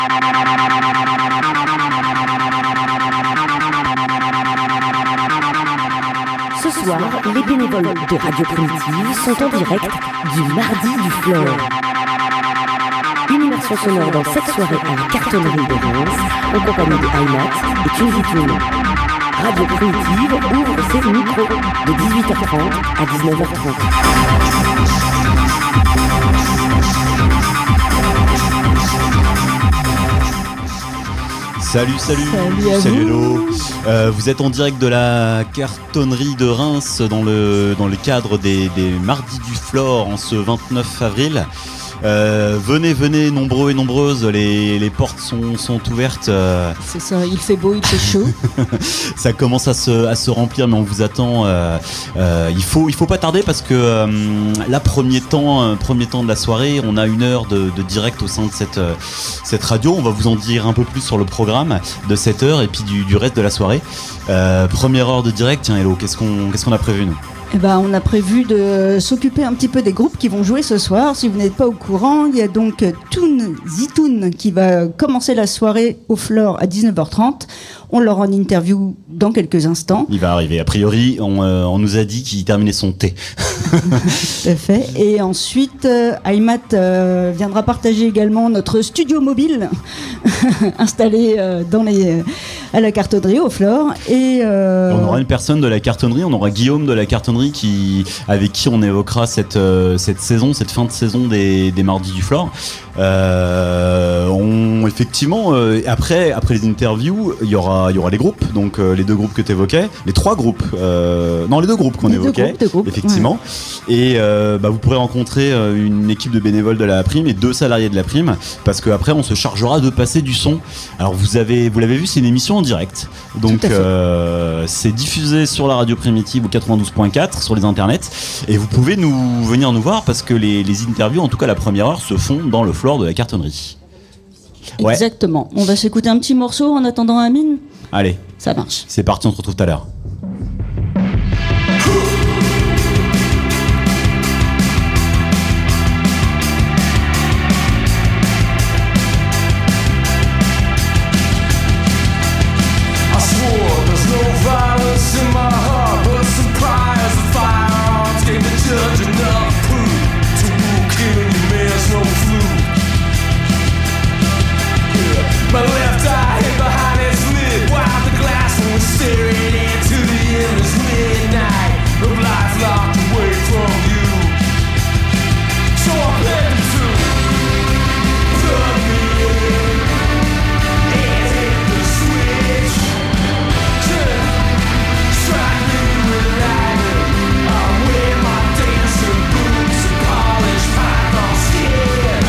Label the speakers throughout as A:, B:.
A: Ce soir, les bénévoles de Radio Primitive sont en direct du Mardi du Flore. Une immersion sonore dans cette soirée à la cartonnerie de Reims, en compagnie de Aymat et Tunzitoun. Radio Primitive ouvre ses micros de 18h30 à 19h30.
B: Salut hello. Vous êtes en direct de la cartonnerie de Reims dans le cadre des Mardis du Flore en ce 29 avril. Venez nombreux et nombreuses, les portes sont ouvertes.
C: C'est ça, il fait beau, il fait chaud.
B: Ça commence à se remplir, mais on vous attend. Il faut pas tarder parce que là, premier temps de la soirée, on a 1 heure de direct au sein de cette radio. On va vous en dire un peu plus sur le programme de cette heure et puis du reste de la soirée. Première heure de direct, tiens Hello, qu'est-ce qu'on a prévu nous ?
C: Eh ben, on a prévu de s'occuper un petit peu des groupes qui vont jouer ce soir. Si vous n'êtes pas au courant, il y a donc Tunzitoun qui va commencer la soirée au Flore à 19h30. On l'aura en interview dans quelques instants.
B: Il va arriver. A priori, on nous a dit qu'il terminait son thé.
C: Tout à fait. Et ensuite, Aymat viendra partager également notre studio mobile installé à la cartonnerie au Flore. Et
B: on aura une personne de la cartonnerie, on aura Guillaume de la cartonnerie avec qui on évoquera cette saison, cette fin de saison des Mardis du Flore. Effectivement, après les interviews, il y aura les groupes, donc les 2 groupes que tu évoquais, les 3 groupes, les 2 groupes qu'on évoquait,
C: deux groupes,
B: effectivement. Ouais. Et vous pourrez rencontrer une équipe de bénévoles de la prime et 2 salariés de la prime, parce qu'après on se chargera de passer du son. Alors vous l'avez vu, c'est une émission en direct, donc c'est diffusé sur la radio primitive au 92.4 sur les internets, et vous pouvez venir nous voir parce que les interviews, en tout cas la première heure, se font dans le Flore de la cartonnerie. Ouais.
C: Exactement. On va s'écouter un petit morceau en attendant Amine.
B: Allez,
C: ça marche.
B: C'est parti, on se retrouve tout à l'heure.
D: My left eye hid behind its lid while the glass was staring into the endless midnight of life locked away from you. So I played the tune, plug me in, and hit the switch. Strike me with lightning. I wear my dancing boots and polished python skin.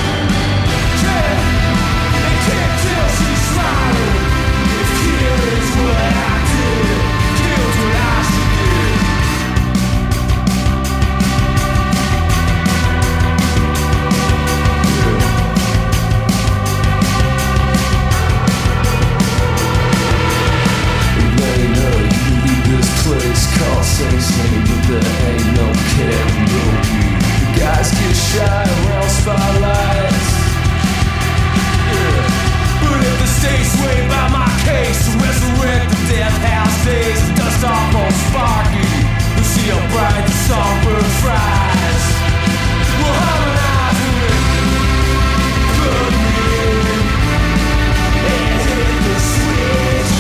D: But there ain't no karaoke. The guys get shy around spotlights. Yeah. But if the stage swayed by my case to resurrect the death house days and dust off on Sparky, you'll see how bright the songbird fries. We'll harmonize with it. Plug me in and hit the switch.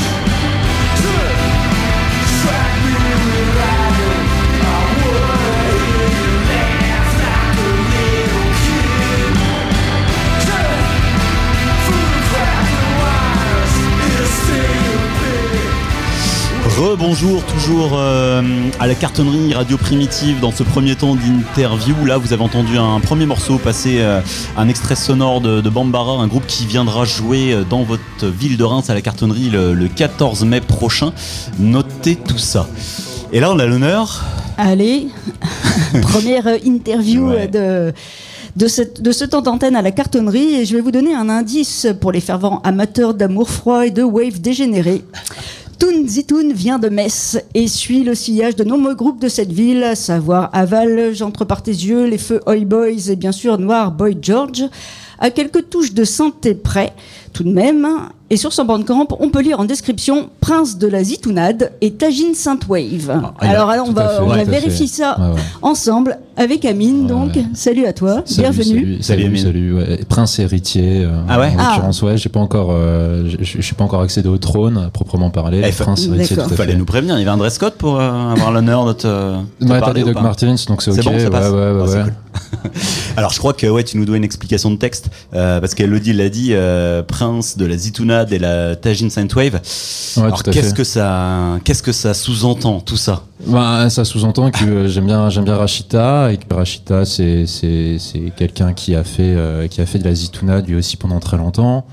D: Strike me with lightning. I wanna hear you laugh like a little kid. Through the cracking wires, it'll stay a bit.
B: Rebonjour, toujours à la cartonnerie Radio Primitive dans ce premier temps d'interview. Là, vous avez entendu un premier morceau passer, un extrait sonore de Bambara, un groupe qui viendra jouer dans votre ville de Reims à la cartonnerie le 14 mai prochain. Notez tout ça. Et là, on a l'honneur.
C: Allez, première interview ouais. de ce temps d'antenne à la cartonnerie, et je vais vous donner un indice pour les fervents amateurs d'amour froid et de wave dégénéré. Tunzitoun vient de Metz et suit le sillage de nombreux groupes de cette ville, à savoir Aval, J'entre par tes yeux, Les Feux Oi Boys et bien sûr Noir Boy George. À quelques touches de synthé près, tout de même. Et sur son bandcamp, on peut lire en description Prince de la Zitounade et Tajine Sainte Wave. Alors on va vérifier ça ensemble avec Amine. Donc salut à toi, bienvenue.
E: Salut. Ouais. Prince héritier. En l'occurrence, j'ai pas encore, je suis pas encore accédé au trône à proprement parler. Prince héritier.
B: Il fallait nous prévenir. Il y avait un dress code pour avoir l'honneur de te.
E: T'as des Doc Martens, donc c'est ok.
B: C'est bon, ça passe.
E: Ouais.
B: Cool. Alors je crois que tu nous dois une explication de texte parce qu'Elodie l'a dit, Prince de la Zitounade et la Tajine Sainte Wave. Alors qu'est-ce que ça sous-entend tout ça?
E: Ça sous-entend que j'aime bien Rachita, et que Rachita c'est quelqu'un qui a fait de la Zitounade lui aussi pendant très longtemps.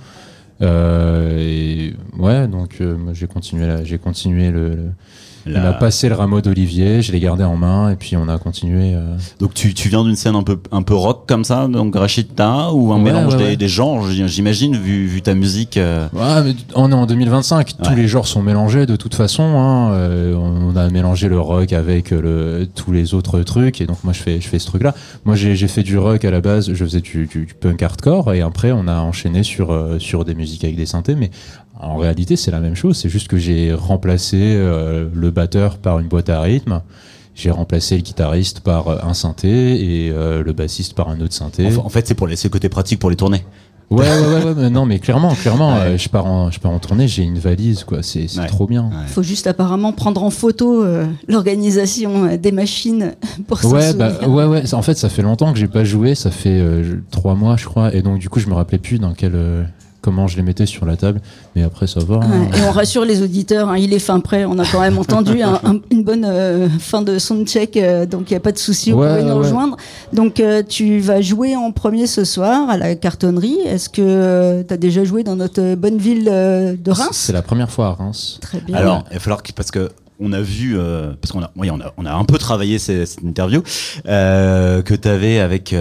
E: Et donc moi j'ai continué il m'a passé le rameau d'olivier, je l'ai gardé en main et puis on a continué.
B: Donc tu viens d'une scène un peu rock comme ça, donc Rachita, ou un mélange des genres, j'imagine, vu ta musique.
E: Mais on est en 2025, tous les genres sont mélangés de toute façon. On a mélangé le rock avec tous les autres trucs, et donc moi je fais ce truc-là. Moi j'ai fait du rock à la base, je faisais du punk hardcore, et après on a enchaîné sur des musiques avec des synthés, mais en réalité, c'est la même chose. C'est juste que j'ai remplacé le batteur par une boîte à rythme. J'ai remplacé le guitariste par un synthé et le bassiste par un autre synthé.
B: En fait, c'est le côté pratique pour les tournées.
E: Ouais, non, mais clairement, je pars en tournée, j'ai une valise, quoi. C'est trop bien.
C: Il faut juste apparemment prendre en photo l'organisation des machines pour s'en souvenir.
E: En fait, ça fait longtemps que j'ai pas joué. Ça fait 3 mois, je crois. Et donc, du coup, je me rappelais plus comment je les mettais sur la table, mais après ça va.
C: Et on rassure les auditeurs, il est fin prêt, on a quand même entendu une bonne fin de soundcheck, donc il n'y a pas de souci, vous pouvez nous rejoindre. Donc tu vas jouer en premier ce soir à la Cartonnerie. Est-ce que tu as déjà joué dans notre bonne ville de Reims?
E: C'est la première fois à Reims.
C: Très bien.
B: Alors il va falloir parce que on a vu, parce qu'on a un peu travaillé cette interview, que tu avais avec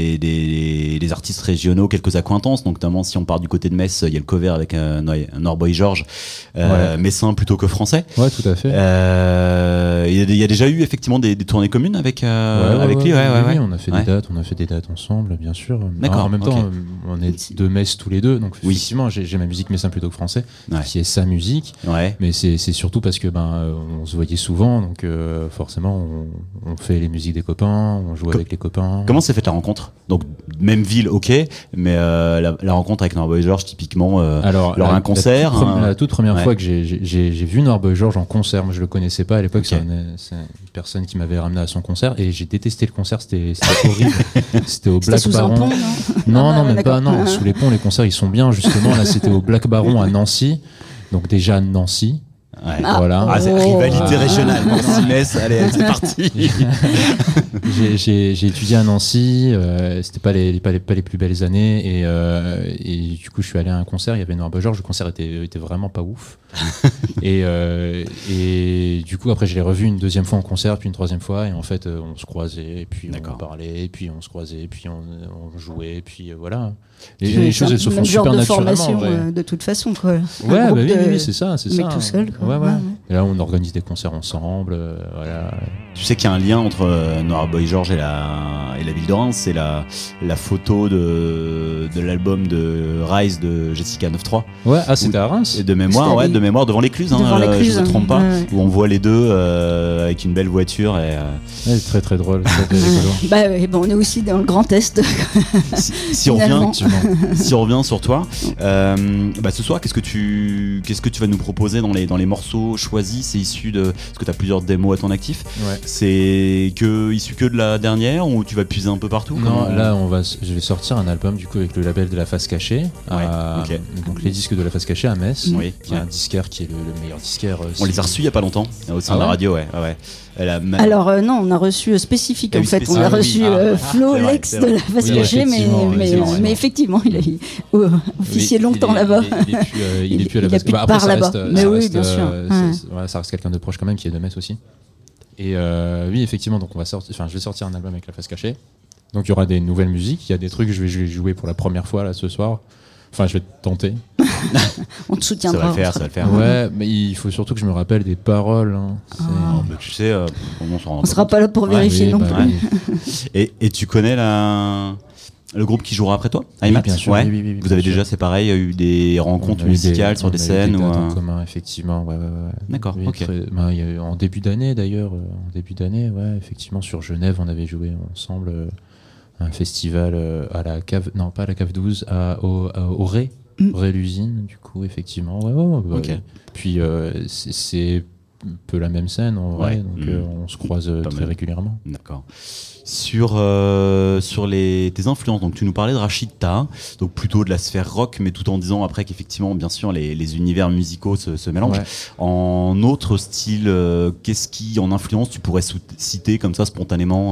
B: des artistes régionaux, quelques accointances, donc notamment si on part du côté de Metz, il y a le cover avec Norboy Georges, messin plutôt que français.
E: Ouais, tout à fait.
B: Il y a déjà eu effectivement des tournées communes avec lui.
E: Oui, on a fait des dates ensemble, bien sûr.
B: D'accord.
E: En même temps, on est de Metz tous les deux, donc effectivement, j'ai ma musique messin plutôt que français, qui est sa musique. Ouais. Mais c'est surtout parce que on se voyait souvent, donc forcément on fait les musiques des copains, on joue avec les copains.
B: Comment s'est faite la rencontre? Donc même ville, ok, mais la rencontre avec Norboy Georges, typiquement, lors d'un concert.
E: La toute première fois que j'ai vu Norboy Georges en concert, moi je le connaissais pas à l'époque, c'est une personne qui m'avait ramené à son concert, et j'ai détesté le concert, c'était horrible. C'était au Black Baron. Non, même pas. Non, sous les ponts, les concerts ils sont bien, justement. Là, c'était au Black Baron à Nancy, donc déjà Nancy.
B: Ouais. Voilà. C'est rivalité régionale. Nancy-Metz, allez, c'est parti.
E: J'ai étudié à Nancy, c'était pas les plus belles années, et du coup je suis allé à un concert, il y avait Norboy Georges, le concert était vraiment pas ouf. et du coup après je l'ai revu une deuxième fois en concert, puis une troisième fois, et en fait on se croisait, et puis on parlait, et puis on se croisait, et puis on jouait, et puis voilà. Et les choses elles se font super naturellement.
C: Formation de toute façon, quoi.
E: Oui, c'est ça.
C: Mais tout seul, quoi.
E: Ouais. Et là on organise des concerts ensemble, voilà.
B: Tu sais qu'il y a un lien entre Norboy Georges et la ville de Reims, c'est la photo de l'album de Rise de Jessica 9-3.
E: Ouais, c'était à Reims.
B: Et de mémoire devant l'écluse, je me trompe pas, où on voit les deux avec une belle voiture.
E: C'est très très drôle.
C: On est aussi dans le Grand Est.
B: Si on revient sur toi, ce soir, qu'est-ce que tu vas nous proposer dans les morceaux choisis? C'est issu de, parce que tu as plusieurs démos à ton actif. Ouais. C'est issu que de la dernière, ou tu vas puiser un peu partout?
E: Non, là je vais sortir un album du coup avec le label de La Face Cachée, donc les disques de La Face Cachée à Metz, qui est un disquaire qui est le meilleur disquaire.
B: On les a reçus il y a pas longtemps aussi à la radio, ouais.
C: Alors non, on a reçu spécifique en fait. On a reçu Flo, l'ex de La Face Cachée, mais effectivement, il a officié longtemps là-bas.
E: Il est plus à La Face Cachée.
C: Après, ça reste,
E: mais oui, bien sûr. Ça reste quelqu'un de proche quand même, qui est de Metz aussi. Et oui, effectivement, donc je vais sortir un album avec La Face Cachée. Donc il y aura des nouvelles musiques, il y a des trucs que je vais jouer pour la première fois là ce soir. Enfin, je vais tenter.
C: On te soutiendra.
B: Ça va le faire.
E: Ouais, mais il faut surtout que je me rappelle des paroles.
B: Mais tu sais,
C: on sera pas là pour vérifier non plus.
B: Et tu connais la Le groupe qui jouera après toi, Aymat,
E: bien sûr.
B: ouais.
E: Oui,
B: Vous avez déjà, c'est pareil, eu des rencontres musicales sur des scènes
E: ou en
B: ou
E: commun, effectivement. Ouais.
B: D'accord,
E: Oui,
B: ok.
E: Il y a eu en début d'année d'ailleurs, ouais, effectivement sur Genève, on avait joué ensemble un festival à la cave, non pas à la cave 12, au Ré, l'usine, du coup, effectivement. Ouais.
B: Ok.
E: Puis c'est un peu la même scène en vrai, donc on se croise très régulièrement.
B: D'accord. Sur tes influences, donc tu nous parlais de Rachid Taha, donc plutôt de la sphère rock, mais tout en disant après qu'effectivement, bien sûr, les univers musicaux se mélangent. Ouais. En autre style, qu'est-ce qui, en influence, tu pourrais citer comme ça spontanément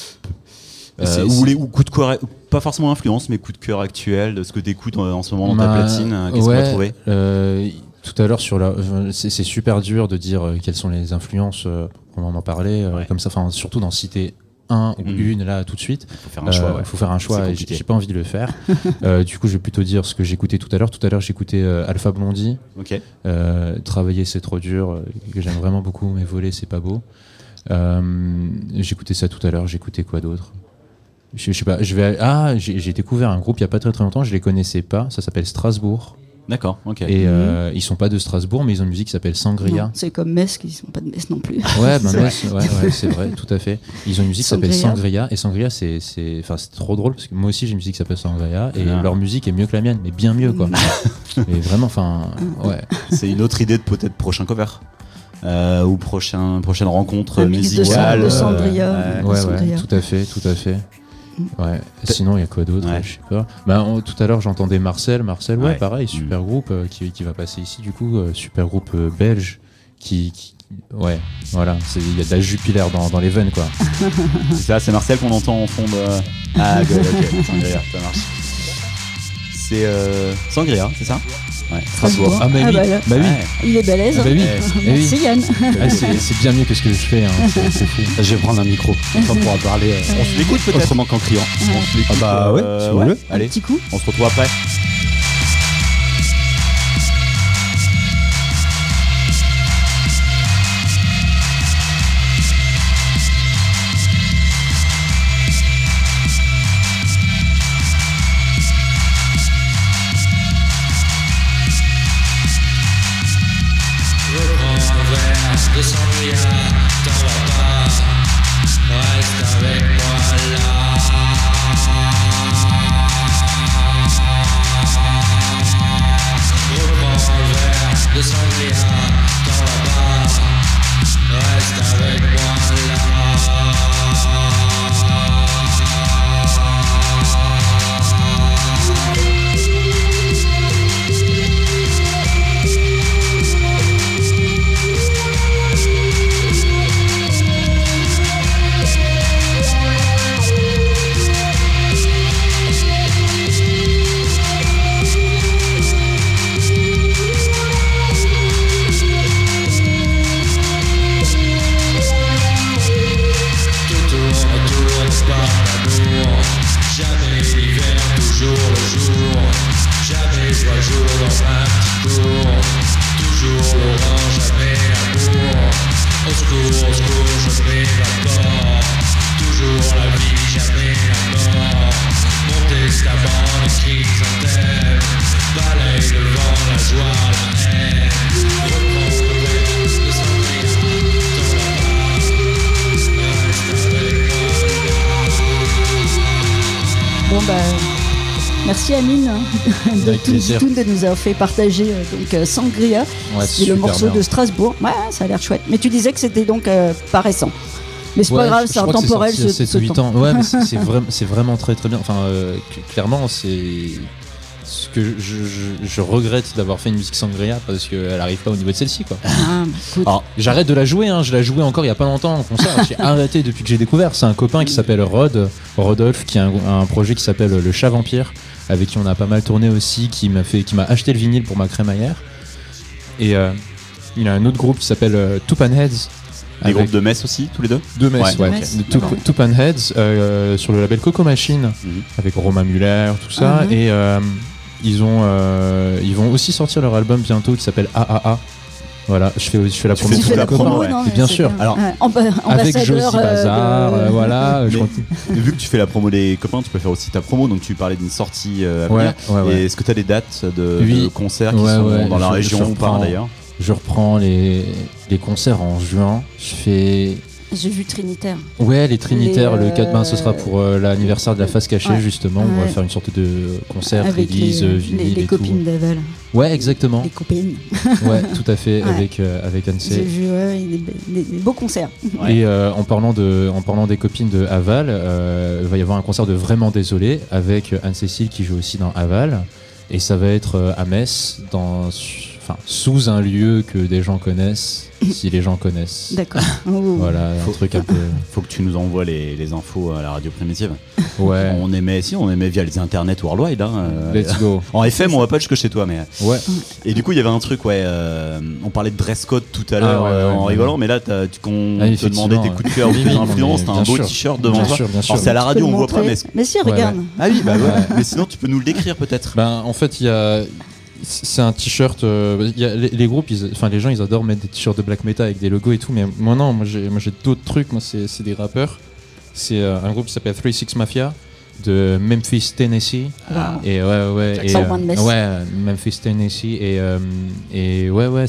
B: ou coup de cœur, pas forcément influence, mais coup de cœur actuel de ce que tu écoutes en ce moment dans ta platine, qu'est-ce qu'on va trouver
E: tout à l'heure c'est super dur de dire quelles sont les influences, on en parlait comme ça, enfin surtout d'en citer un ou une là tout de suite. Faut faire un choix. J'ai pas envie de le faire. Du coup, je vais plutôt dire ce que j'écoutais tout à l'heure. Tout à l'heure, j'écoutais Alpha Blondie.
B: Okay.
E: Travailler c'est trop dur, que j'aime vraiment beaucoup, mais voler c'est pas beau. J'écoutais ça tout à l'heure. J'écoutais quoi d'autre? Je sais pas. J'ai découvert un groupe il y a pas très longtemps. Je les connaissais pas. Ça s'appelle Strasbourg.
B: D'accord, ok.
E: Et ils sont pas de Strasbourg, mais ils ont une musique qui s'appelle Sangria.
C: Non, c'est comme Metz, qui sont pas de Metz non plus.
E: Ouais, Metz, c'est vrai, tout à fait. Ils ont une musique qui s'appelle Sangria, et Sangria, c'est trop drôle, parce que moi aussi j'ai une musique qui s'appelle Sangria, et leur musique est mieux que la mienne, mais bien mieux, quoi. Et vraiment, ouais.
B: C'est une autre idée de peut-être prochain cover. Ou prochaine rencontre musicale.
C: De Sangria.
E: Ouais, tout à fait. Ouais. Sinon, il y a quoi d'autre? Je sais pas. Tout à l'heure, j'entendais Marcel. Ouais, pareil, super groupe qui va passer ici, du coup, super groupe belge ouais, voilà, il y a de la Jupiler dans les veines, quoi.
B: C'est ça, c'est Marcel qu'on entend en fond de. Ah, ok, Sangria, ça marche. C'est Sangria, c'est ça? Ouais, Strasbourg.
E: Ah bah oui.
C: Bah oui. Il est balèze.
E: Bah oui.
C: Merci Yann.
E: C'est bien mieux que ce que je fais. C'est fou.
B: Je vais prendre un micro. On pourra parler. On se l'écoute peut-être autrement qu'en criant. On se l'écoute. Ah bah ouais. Si vous voulez. Allez.
C: Petit coup.
B: On se retrouve après.
D: De Sangria, t'en vas pas, reste avec moi là. Reprends un verre de Sangria, t'en vas pas, reste avec moi là. Jamais l'hiver, toujours le jour. Jamais joie jour dans un petit cours. Toujours l'orange, jamais l'amour. Au secours, je m'évapore. Toujours la vie, jamais la mort. Mon testament, les chrysanthèmes. Balaye le vent, la joie, la haine. Reprends le verre de Sangria, t'en vas pas. Reste avec moi.
C: Bon merci Amine de nous avoir fait partager Sangria, c'est le morceau de Strasbourg. Ouais, ça a l'air chouette. Mais tu disais que c'était donc pas récent. Mais c'est pas grave, c'est intemporel.
E: C'est 7-8 ans. Ouais, mais c'est vraiment très très bien. Enfin, clairement, c'est ce que je regrette d'avoir fait une musique Sangria parce qu'elle arrive pas au niveau de celle-ci, quoi. Alors, j'arrête de la jouer, je l'ai jouée encore il y a pas longtemps en concert. J'ai arrêté depuis que j'ai découvert. C'est un copain qui s'appelle Rodolphe, qui a un projet qui s'appelle Le Chat Vampire, avec qui on a pas mal tourné aussi, qui m'a acheté le vinyle pour ma crémaillère. Et il a un autre groupe qui s'appelle Two Panheads.
B: Des groupes de Metz aussi, tous les deux?
E: De Metz, ouais. Two Panheads sur le label Coco Machine, avec Romain Muller, tout ça. Et ils vont aussi sortir leur album bientôt qui s'appelle AAA. Voilà, je fais la promo
B: fais
E: pour
B: la
E: les copains.
B: promo, ouais.
C: non, mais
E: Bien
C: c'est
E: sûr.
C: bien.
B: Alors,
C: Ouais.
E: Avec Josie
C: Ambassadeur,
E: Bazar, voilà. je
B: Mais-
E: continue.
B: vu que tu fais la promo des copains, tu peux faire aussi ta promo. Donc tu parlais d'une sortie à
E: Ouais,
B: venir.
E: ouais.
B: Et est-ce que tu as des dates de
E: Oui.
B: concerts qui
E: Ouais,
B: sont
E: ouais,
B: dans la
E: je
B: région ou pas
E: reprends.
B: d'ailleurs?
E: Je reprends les concerts en juin. Je fais.
C: J'ai vu Trinitaire.
E: Ouais, les Trinitaires,
C: Les,
E: le 4 ben, ce sera pour l'anniversaire de la face cachée,
C: ouais.
E: justement. On va
C: Ouais.
E: faire une sorte de concert,
C: Avec
E: release, vinyle
C: les
E: et
C: copines
E: tout.
C: d'Aval.
E: Ouais, exactement.
C: Les copines.
E: Ouais, tout à fait,
C: Ouais.
E: avec
C: J'ai
E: Anne-C.
C: vu des beaux concerts.
B: Ouais.
E: Et en parlant des copines de Aval, il va y avoir un concert de Vraiment Désolé avec Anne-Cécile qui joue aussi dans Aval. Et ça va être à Metz, sous un lieu que des gens connaissent, si les gens connaissent.
C: D'accord. Oh.
E: Voilà, un truc un peu.
B: Faut que tu nous envoies les infos à la radio primitive.
E: Ouais,
B: On émet via les internets worldwide.
E: let's go.
B: En FM, on va pas jusque chez toi, mais.
E: Ouais.
B: Et du coup, il y avait un truc, on parlait de dress code tout à l'heure
E: ouais,
B: en
E: ouais.
B: rigolant, mais là, qu'on te
E: effectivement,
B: demandait tes coups de cœur ou
E: oui,
B: tes
E: oui,
B: influences,
E: mais
B: t'as un
E: bien
B: beau
E: sûr.
B: t-shirt devant
E: Bien
B: toi.
E: sûr, bien sûr.
B: Alors, c'est à la
C: Tu peux
B: radio,
C: le
B: on voit pas,
C: montrer.
B: mais.
C: si,
E: Ouais,
C: regarde.
B: Ah oui, bah ouais.
E: Ouais.
B: Mais sinon, tu peux nous le décrire peut-être.
E: Ben, en fait, c'est un t-shirt. Les groupes, les gens, ils adorent mettre des t-shirts de black metal avec des logos et tout, mais moi non, moi j'ai d'autres trucs. Moi, c'est des rappeurs. C'est un groupe qui s'appelle 3-6 Mafia de Memphis, Tennessee.
C: Wow.
E: Et ouais, et,
C: Jackson One Mess.
E: ouais, Memphis, Tennessee. Et ouais,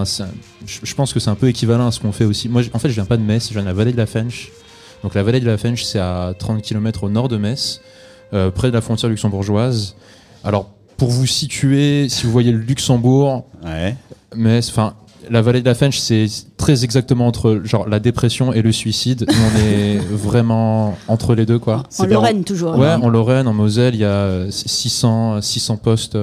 E: je pense que c'est un peu équivalent à ce qu'on fait aussi. Moi, en fait, je viens pas de Metz, je viens de la vallée de la Fench. Donc la vallée de la Fench, c'est à 30 km au nord de Metz, près de la frontière luxembourgeoise. Alors, pour vous situer, si vous voyez le Luxembourg,
B: Ouais.
E: Metz, la vallée de la Fench, c'est très exactement entre genre la dépression et le suicide. Nous, on est vraiment entre les deux, quoi.
B: C'est
C: En
B: bien.
C: Lorraine, toujours.
E: Ouais, en Lorraine, en Moselle, il y a 600 postes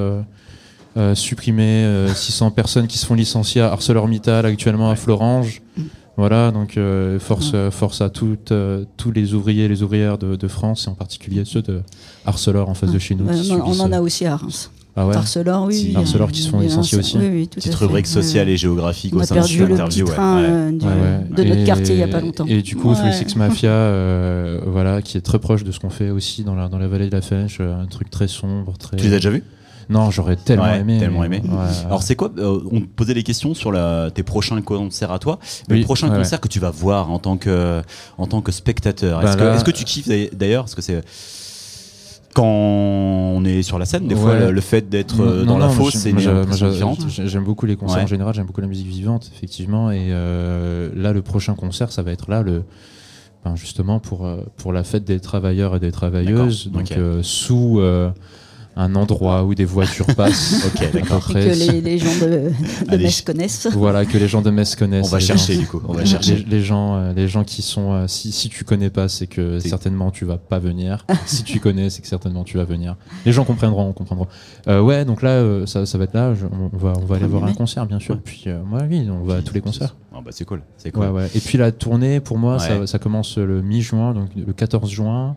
E: supprimés, 600 personnes qui se font licencier à ArcelorMittal actuellement à Florange. Voilà, donc force à tous les ouvriers et les ouvrières de France, et en particulier ceux de Arcelor en face de chez nous.
C: Ouais,
E: qui
C: on
E: subissent,
C: en a aussi à Reims.
E: Ah ouais.
C: Arcelor, oui.
B: Si.
E: Arcelor qui se font
C: Oui,
E: licencier aussi.
C: Oui, oui, tout
B: Petite
C: à fait.
B: rubrique sociale et géographique
C: On
B: au
C: a
B: sein de
C: perdu
B: cette
C: le
B: interview.
C: petit train de notre quartier il n'y a pas longtemps.
E: Et du coup,
C: Ouais.
E: 3-6 Mafia, voilà, qui est très proche de ce qu'on fait aussi dans la vallée de la Fench, un truc très sombre, très.
B: Tu les as déjà vus?
E: Non, j'aurais tellement
B: Ouais,
E: aimé.
B: tellement aimé.
E: Ouais.
B: Alors c'est quoi on te posait des questions sur tes prochains concerts à toi, mais
E: Oui,
B: le prochain
E: ouais,
B: concert que tu vas voir en tant que spectateur. Est-ce
E: Bah là-
B: que tu kiffes d'ailleurs, parce que c'est quand on est sur la scène, des fois
E: Ouais.
B: le fait d'être
E: Non,
B: dans la
E: non,
B: fosse,
E: moi,
B: c'est une
E: moi,
B: impression différente.
E: J'aime beaucoup les concerts
B: Ouais.
E: en général, j'aime beaucoup la musique vivante, effectivement. Et là, le prochain concert, ça va être là, justement pour la fête des travailleurs et des travailleuses.
B: D'accord,
E: Donc,
B: ok.
E: sous un endroit où des voitures passent.
B: Ok,
E: à peu
B: d'accord.
C: Et
E: près.
C: que les gens de
B: Allez.
C: Metz connaissent.
E: Voilà, que les gens de Metz connaissent.
B: On va
E: Les
B: chercher
E: gens-
B: du coup. On va chercher.
E: Les gens qui sont si tu connais pas, c'est que
B: C'est-
E: certainement tu vas pas venir. Si tu connais, c'est que certainement tu vas venir. Les gens comprendront. Ouais, donc là ça va être là, on va aller voir un concert bien sûr. Puis oui, on va à tous les concerts.
B: Ah bah c'est cool, c'est cool.
E: Ouais. Et puis la tournée pour moi
B: Ouais.
E: ça commence le mi-juin, donc le 14 juin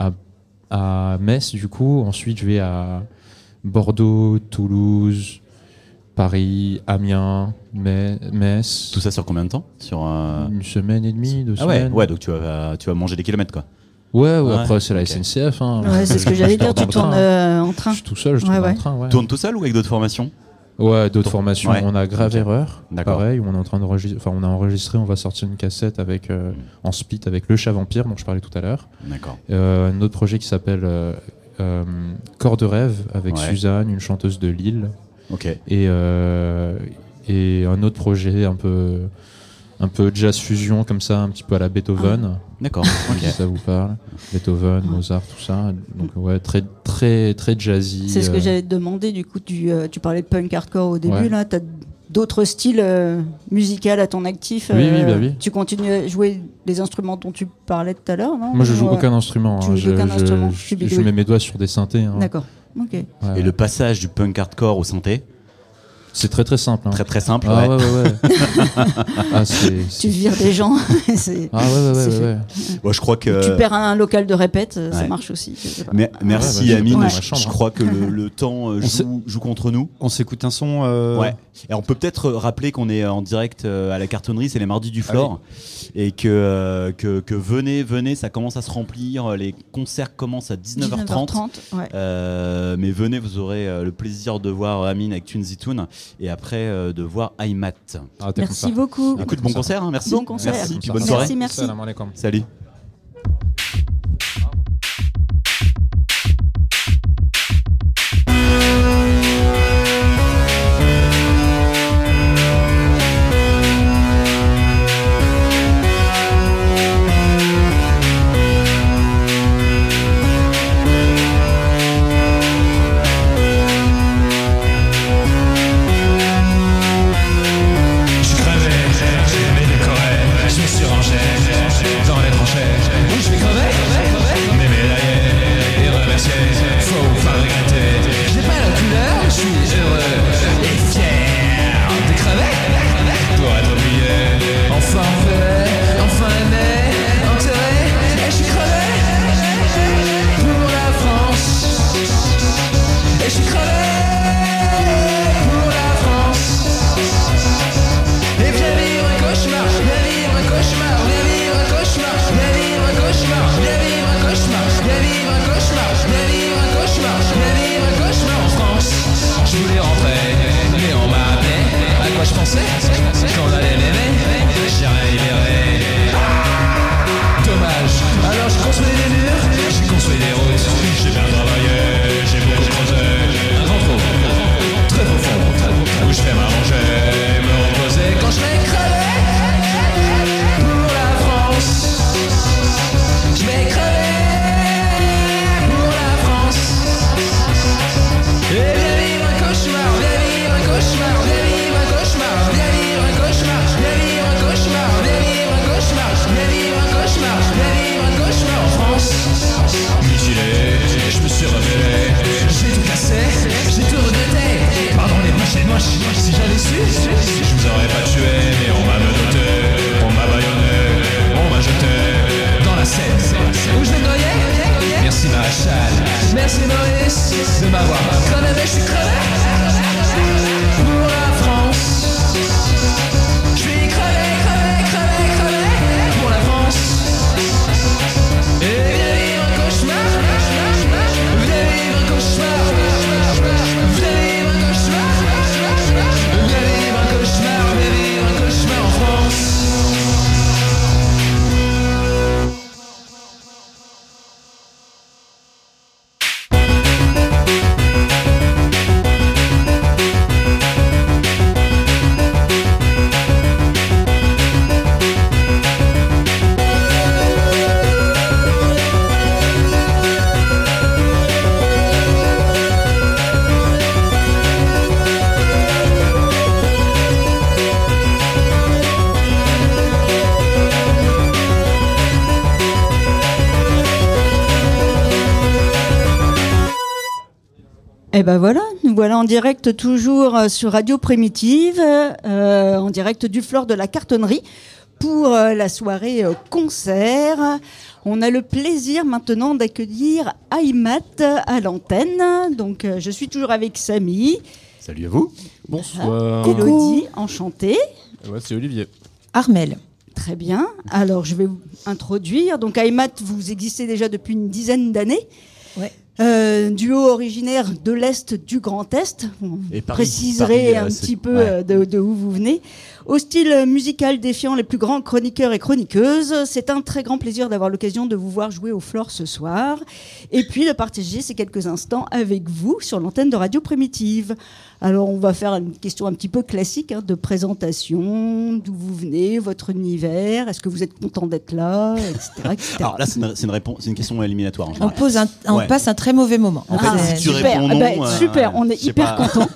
E: à Metz du coup. Ensuite je vais à Bordeaux, Toulouse, Paris, Amiens, Metz.
B: Tout ça sur combien de temps? Sur
E: Une semaine et demie, 2
B: Ah ouais,
E: semaines.
B: ouais, donc tu vas manger des kilomètres quoi.
E: Ouais,
B: Ouais,
E: après c'est la
B: ok.
E: SNCF. Hein.
C: Ouais, c'est ce que j'allais dire, tu tournes en
E: Je
C: train.
E: suis tout seul, je
C: Ouais,
E: tourne
C: ouais.
E: en train. Ouais,
B: Tourne tout seul ou avec d'autres formations?
E: Ouais, d'autres formations.
B: Ouais.
E: On a Grave
B: Ok.
E: Erreur,
B: D'accord.
E: pareil, où on est en train d'enregistrer. Enfin, on a enregistré, on va sortir une cassette avec en split avec Le Chat Vampire dont je parlais tout à l'heure.
B: D'accord.
E: Un autre projet qui s'appelle Corps de rêve avec
B: Ouais.
E: Suzanne, une chanteuse de Lille.
B: Ok.
E: Et un autre projet un peu jazz fusion comme ça, un petit peu à la Beethoven.
B: D'accord.
E: Si
B: Ok.
E: ça vous parle. Beethoven, Mozart, tout ça. Donc ouais, très très très jazzy.
C: C'est ce que j'allais te demander, du coup, tu parlais de punk hardcore au début,
E: Ouais.
C: là, t'as d'autres styles musicaux à ton actif.
E: Oui, bah oui.
C: Tu continues à jouer les instruments dont tu parlais tout à l'heure, non?
E: Moi, je joue
C: Ou,
E: aucun instrument.
C: tu
E: hein.
C: joues aucun instrument,
E: je
C: tu bidouilles.
E: mets mes doigts sur des synthés. hein.
C: D'accord. Ok.
E: Ouais.
B: Et le passage du punk hardcore au synthé,
E: C'est très très simple. hein.
B: très très simple.
E: Ah
B: ouais.
E: ouais. Ah,
C: Tu vires des gens. c'est-
E: Ah ouais.
C: c'est fait.
B: Moi, je crois que.
C: Tu perds un local de répète, ça
B: Ouais.
C: marche aussi. je sais pas.
B: Merci
E: ouais, bah,
B: Amine.
E: dans ma
B: Je
E: chambre,
B: crois que le temps joue contre nous.
F: On s'écoute un son.
B: Ouais. Et on peut peut-être rappeler qu'on est en direct à la cartonnerie, c'est les mardis du Flore, et que venez, ça commence à se remplir. Les concerts commencent à 19h30.
C: 19h30, ouais.
B: Mais venez, vous aurez le plaisir de voir Amine avec Tunzi Toon. et après de voir Aymat.
C: Merci beaucoup.
B: Écoute, bon concert, hein, merci.
C: Bon concert.
B: Merci, puis bonne soirée.
C: Merci.
E: Salam alaikum.
B: Salut.
C: Et ben voilà, nous voilà en direct toujours sur Radio Primitive, en direct du Flore de la Cartonnerie pour la soirée concert. On a le plaisir maintenant d'accueillir Aymat à l'antenne. Donc je suis toujours avec Samy.
B: Salut à vous.
F: Bonsoir.
C: Élodie, enchantée.
F: Ouais, c'est Olivier.
G: Armel.
C: Très bien. Alors je vais vous introduire. Donc Aymat, vous existez déjà depuis une dizaine d'années.
G: Ouais.
C: Duo originaire de l'Est du Grand Est. Vous
B: Et Paris,
C: préciserez un
B: c'est-
C: petit peu
B: ouais.
C: de où vous venez. Au style musical défiant les plus grands chroniqueurs et chroniqueuses, c'est un très grand plaisir d'avoir l'occasion de vous voir jouer au Flore ce soir. Et puis de partager ces quelques instants avec vous sur l'antenne de Radio Primitive. Alors on va faire une question un petit peu classique de présentation, d'où vous venez, votre univers, est-ce que vous êtes content d'être là, etc. etc.
B: Alors là, c'est une réponse, c'est une question éliminatoire en
G: On,
B: général.
G: on
B: Ouais.
G: passe un très mauvais moment.
B: En fait,
C: Ah,
B: si tu
C: super,
B: réponds non,
C: ah bah, super, on est
B: je sais
C: hyper
B: pas.
C: contents.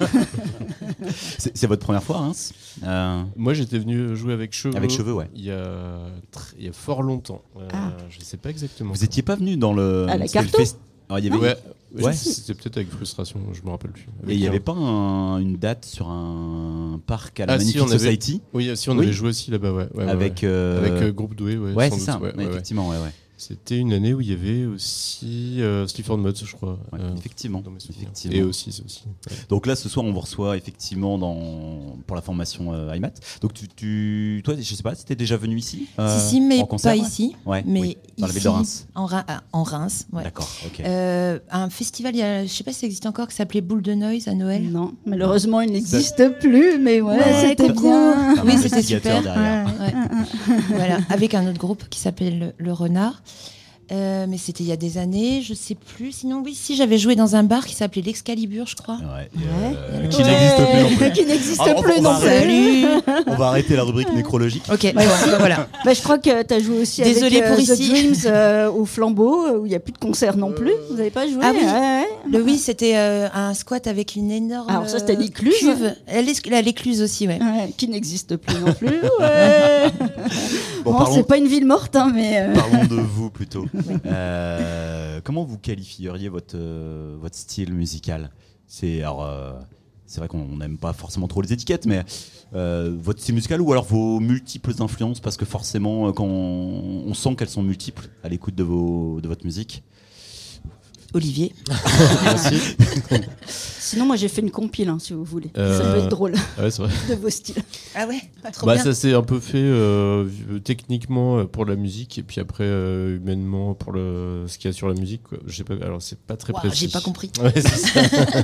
B: C'est votre première fois, hein
F: Moi, j'étais venu jouer avec Cheveux.
B: Avec Cheveux, ouais.
F: Il y a fort longtemps. Je sais pas exactement.
B: Vous étiez pas venu dans le.
C: À la
B: c'était le
C: Carto
B: Alors, il y avait.
F: Ouais.
B: Ouais.
F: C'était peut-être avec frustration, je me rappelle plus.
B: Et il n'y avait pas une date sur un parc à la
F: Ah, si,
B: Magnifique
F: on avait-
B: Society
F: Oui, si on
B: Oui.
F: avait joué aussi là-bas, ouais.
B: avec.
F: Avec Groupe Doué, ouais.
B: Ouais,
F: sans
B: c'est ça.
F: doute, ouais, ouais.
B: Effectivement, ouais.
F: C'était une année où il y avait aussi Sleaford Mods, je crois.
B: Effectivement.
F: Dans mes souvenirs.
B: Effectivement.
F: Et aussi, c'est aussi. Ouais.
B: Donc là, ce soir, on vous reçoit effectivement pour la formation IMAT. Donc toi, je sais pas, si t'es déjà venu ici
G: Si, mais
B: en concert,
G: pas ici.
B: Ouais,
G: Mais
B: oui, dans la ville
G: ici,
B: de Reims.
G: En Reims, ouais.
B: D'accord, ok.
G: Un festival, je sais pas si ça existe encore, qui s'appelait Boule de Noise à Noël.
C: Non, malheureusement, il n'existe plus, mais c'était
G: coucou.
C: bien.
B: Un
G: Oui, c'était
B: investigateur
G: super.
B: derrière.
G: Ouais. Voilà, avec un autre groupe qui s'appelle le Renard. Mais c'était il y a des années, je sais plus. Sinon, oui, si j'avais joué dans un bar qui s'appelait l'Excalibur, je crois.
B: Ouais,
C: Ouais.
B: qui n'existe plus non plus.
C: Qui n'existe
B: Alors,
C: plus
B: on
C: non
B: va
C: plus.
G: Salut.
B: On va arrêter la rubrique nécrologique.
G: Ok, voilà.
C: Bah, je crois que tu as joué aussi
G: Désolée
C: avec
G: pour
C: The
G: ici.
C: Dreams au Flambeau, où il n'y a plus de concert non plus. Vous n'avez pas joué?
G: Ah oui.
C: Ouais.
G: Oui, c'était un squat avec une énorme.
C: Alors ça, c'était l'écluse.
G: cuve. L'écluse aussi, ouais.
C: Ouais, qui n'existe plus non plus. Ouais.
B: Bon,
C: Bon, c'est pas une ville morte, hein, mais.
B: Parlons de vous plutôt. Comment vous qualifieriez votre style musical? C'est vrai qu'on n'aime pas forcément trop les étiquettes, mais votre style musical ou alors vos multiples influences, parce que forcément, quand on sent qu'elles sont multiples à l'écoute de votre musique.
G: Olivier.
F: Merci.
C: Sinon, moi, j'ai fait une compile, hein, si vous voulez. Ça
F: Euh,
C: peut être drôle
F: Ouais, c'est vrai.
C: de vos styles.
G: Ah ouais, trop
F: Bah,
G: bien.
F: ça s'est un peu fait techniquement pour la musique et puis après humainement pour ce qu'il y a sur la musique, quoi. Je sais pas, alors c'est pas très
G: Ouah,
F: précis.
G: j'ai pas compris.
F: Ouais, c'est ça.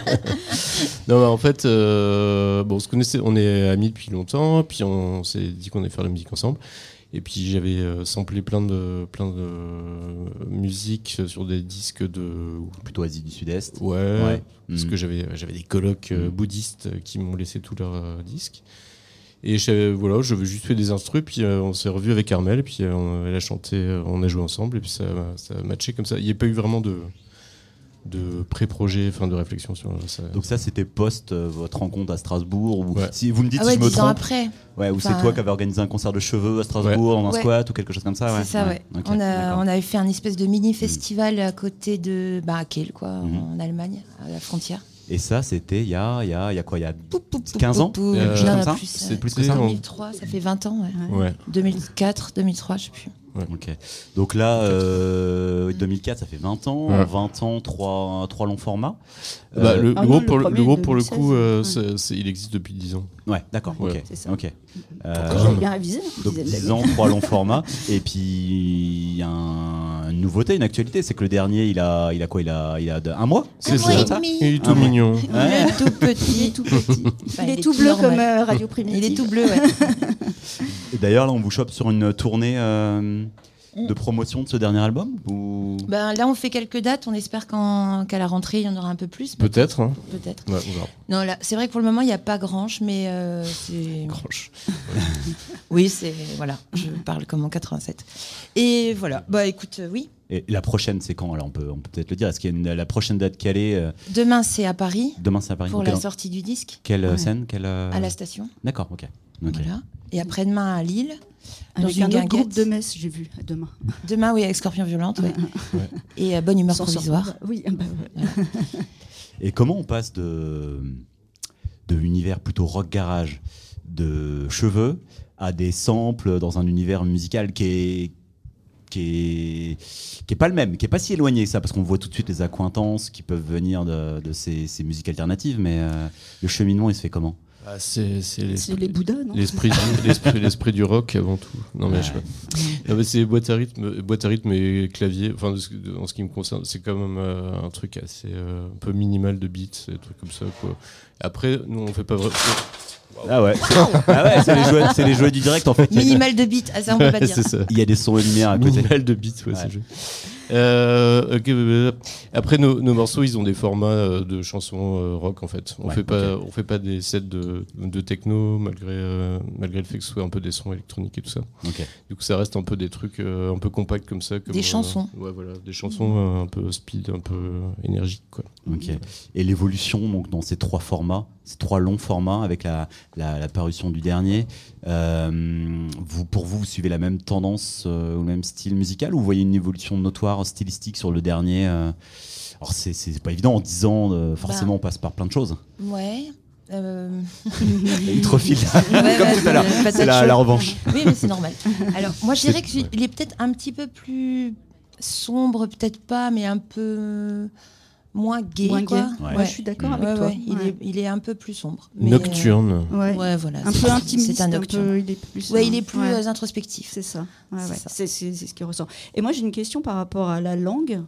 F: Non, bah, en fait, bon, on se connaissait, on est amis depuis longtemps, puis on s'est dit qu'on allait faire la musique ensemble. Et puis j'avais samplé plein de musique sur des disques de.
B: Plutôt Asie du Sud-Est.
F: Ouais. Parce
B: Mhm.
F: que j'avais des colocs bouddhistes qui m'ont laissé tous leurs disques. Et voilà, j'avais juste fait des instrus, puis on s'est revu avec Armel, et puis elle a chanté, on a joué ensemble, et puis ça a matché comme ça. Il n'y a pas eu vraiment de pré-projet, de réflexion sur ça.
B: Donc ça, c'était post votre rencontre à Strasbourg. Ou
F: Ouais.
B: si vous me dites
G: Ah
B: si
G: ouais,
B: je me
G: 10 ans
B: trompe.
G: après.
B: Ouais, ou c'est
G: Enfin,
B: toi qui avais organisé un concert de cheveux à Strasbourg dans un
G: Ouais.
B: squat ou quelque chose comme ça. Ouais.
G: C'est ça, ouais.
B: Ok,
G: On
B: d'accord.
G: avait fait un espèce de mini-festival à côté de à Kiel, quoi,
B: Mhm.
G: en Allemagne, à la frontière.
B: Et ça, c'était il y a quoi, il y a 15 ans
G: Non,
B: quelque chose comme ça.
G: plus,
B: C'est plus que ça.
G: 2003, ça fait 20 ans, ouais.
F: Ouais.
G: 2004, 2003, je sais plus.
B: Ok. Donc là, 2004, ça fait 20 ans.
F: Ouais.
B: 20 ans, 3 longs formats.
F: Bah, le
C: Ah non,
F: groupe,
C: le
F: pour
C: premier,
F: le
C: 2016,
F: coup,
C: ouais.
F: il existe depuis 10 ans.
B: Ouais, d'accord.
F: Ouais.
B: Ok.
C: C'est ça.
B: Ok.
C: J'ai bien révisé.
B: Donc 10 ans, 3 longs formats. Et puis il y a une nouveauté, une actualité, c'est que le dernier, il a quoi? Il a un mois.
F: C'est
G: mois
F: ça.
G: et demi.
F: Il est tout
B: Un mois.
F: mignon.
B: Ouais.
G: Il est tout petit.
C: Il est tout petit.
G: Enfin,
C: il est tout bleu
G: normal.
C: comme Radio Primitive.
G: Il est tout bleu, ouais.
B: Et d'ailleurs, là, on vous chope sur une tournée de promotion de ce dernier album ou...
G: Là, on fait quelques dates. On espère qu'à la rentrée, il y en aura un peu plus.
F: Peut-être. Hein.
G: Peut-être.
F: Ouais, on verra.
G: Non, là, c'est vrai que pour le moment, il n'y a pas Grange, mais c'est.
F: Grange.
G: Oui, c'est. Voilà, je parle comme en 87. Et voilà. Bah écoute, oui.
B: Et la prochaine, c'est quand? Alors, on peut peut-être le dire. Est-ce qu'il y a la prochaine date calée
G: Demain, c'est à Paris
B: Demain, c'est à Paris.
G: pour
B: Ok,
G: la
B: dans
G: sortie du disque,
B: quelle scène
G: à la station.
B: D'accord, ok. Ok.
G: Voilà. Et après-demain à Lille. Dans
C: Avec
G: une
C: un autre
G: guinguette.
C: groupe de Metz, j'ai vu, demain.
G: Demain, oui, avec Scorpion Violente, ouais. Et Bonne Humeur
C: Sans sortir.
G: Provisoire.
C: Oui, bah, ouais.
B: Et comment on passe de univers plutôt rock garage, de cheveux, à des samples dans un univers musical qui est pas le même, qui est pas si éloigné que ça, parce qu'on voit tout de suite les accointances qui peuvent venir de ces musiques alternatives, mais le cheminement, il se fait comment?
F: C'est
C: C'est les Bouddhas, non?
F: l'esprit du rock avant tout. Non mais je sais pas. Non, mais c'est boîte à rythme et clavier. Enfin, en ce qui me concerne, c'est quand même un truc assez un peu minimal de beats, des trucs comme ça, quoi. Après, nous on fait pas vraiment.
B: Ah ouais, c'est les jouets du direct en fait.
G: Minimal de beat, ça on peut pas dire.
F: C'est ça.
B: Il y a des sons et lumières à côté.
F: Minimal de beats, ouais,
B: Ouais.
F: c'est joli. Après, nos morceaux, ils ont des formats de chansons rock en fait. On
B: Ouais,
F: fait pas des sets de techno malgré le fait que ce soit un peu des sons électroniques et tout ça.
B: Ok.
F: Du coup, ça reste un peu des trucs un peu compacts comme ça. Comme,
G: Des chansons.
F: Ouais, voilà, des chansons un peu speed, un peu énergiques, quoi.
B: Ok. Et l'évolution donc dans ces 3 formats, ces 3 longs formats avec la parution du dernier, pour vous suivez la même tendance ou le même style musical, ou vous voyez une évolution notoire stylistique sur le dernier Alors c'est pas évident en 10 ans, forcément on passe par plein de choses.
G: Ouais.
B: Il te refile
G: Ouais,
B: comme
G: bah,
B: tout à l'heure.
G: patate
B: C'est la
G: chaude.
B: revanche.
G: Oui, mais c'est normal. Alors, moi, je dirais que il est peut-être un petit peu plus sombre, peut-être pas, mais un peu moins gai.
C: Moins
G: quoi.
C: gai. Ouais, je suis d'accord avec toi.
G: Il est un peu plus sombre. Mais,
F: Nocturne.
G: Ouais, voilà.
C: Un peu intimiste.
G: C'est un nocturne.
C: Il est plus.
G: Ouais, il est plus introspectif.
C: C'est ça. Ouais,
G: C'est
C: ouais.
G: ça.
C: C'est ce qu'il ressent. Et moi, j'ai une question par rapport à la langue.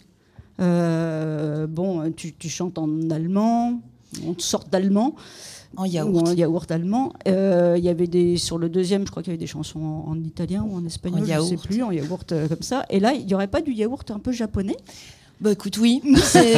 C: Bon, tu chantes en allemand, en sorte d'allemand.
G: En yaourt.
C: Ou en yaourt allemand. Il y avait sur le deuxième, je crois qu'il y avait des chansons en italien ou en espagnol,
G: En
C: je
G: yaourt.
C: ne sais plus, en yaourt comme ça. Et là, il n'y aurait pas du yaourt un peu japonais?
G: Bah écoute, oui. C'est...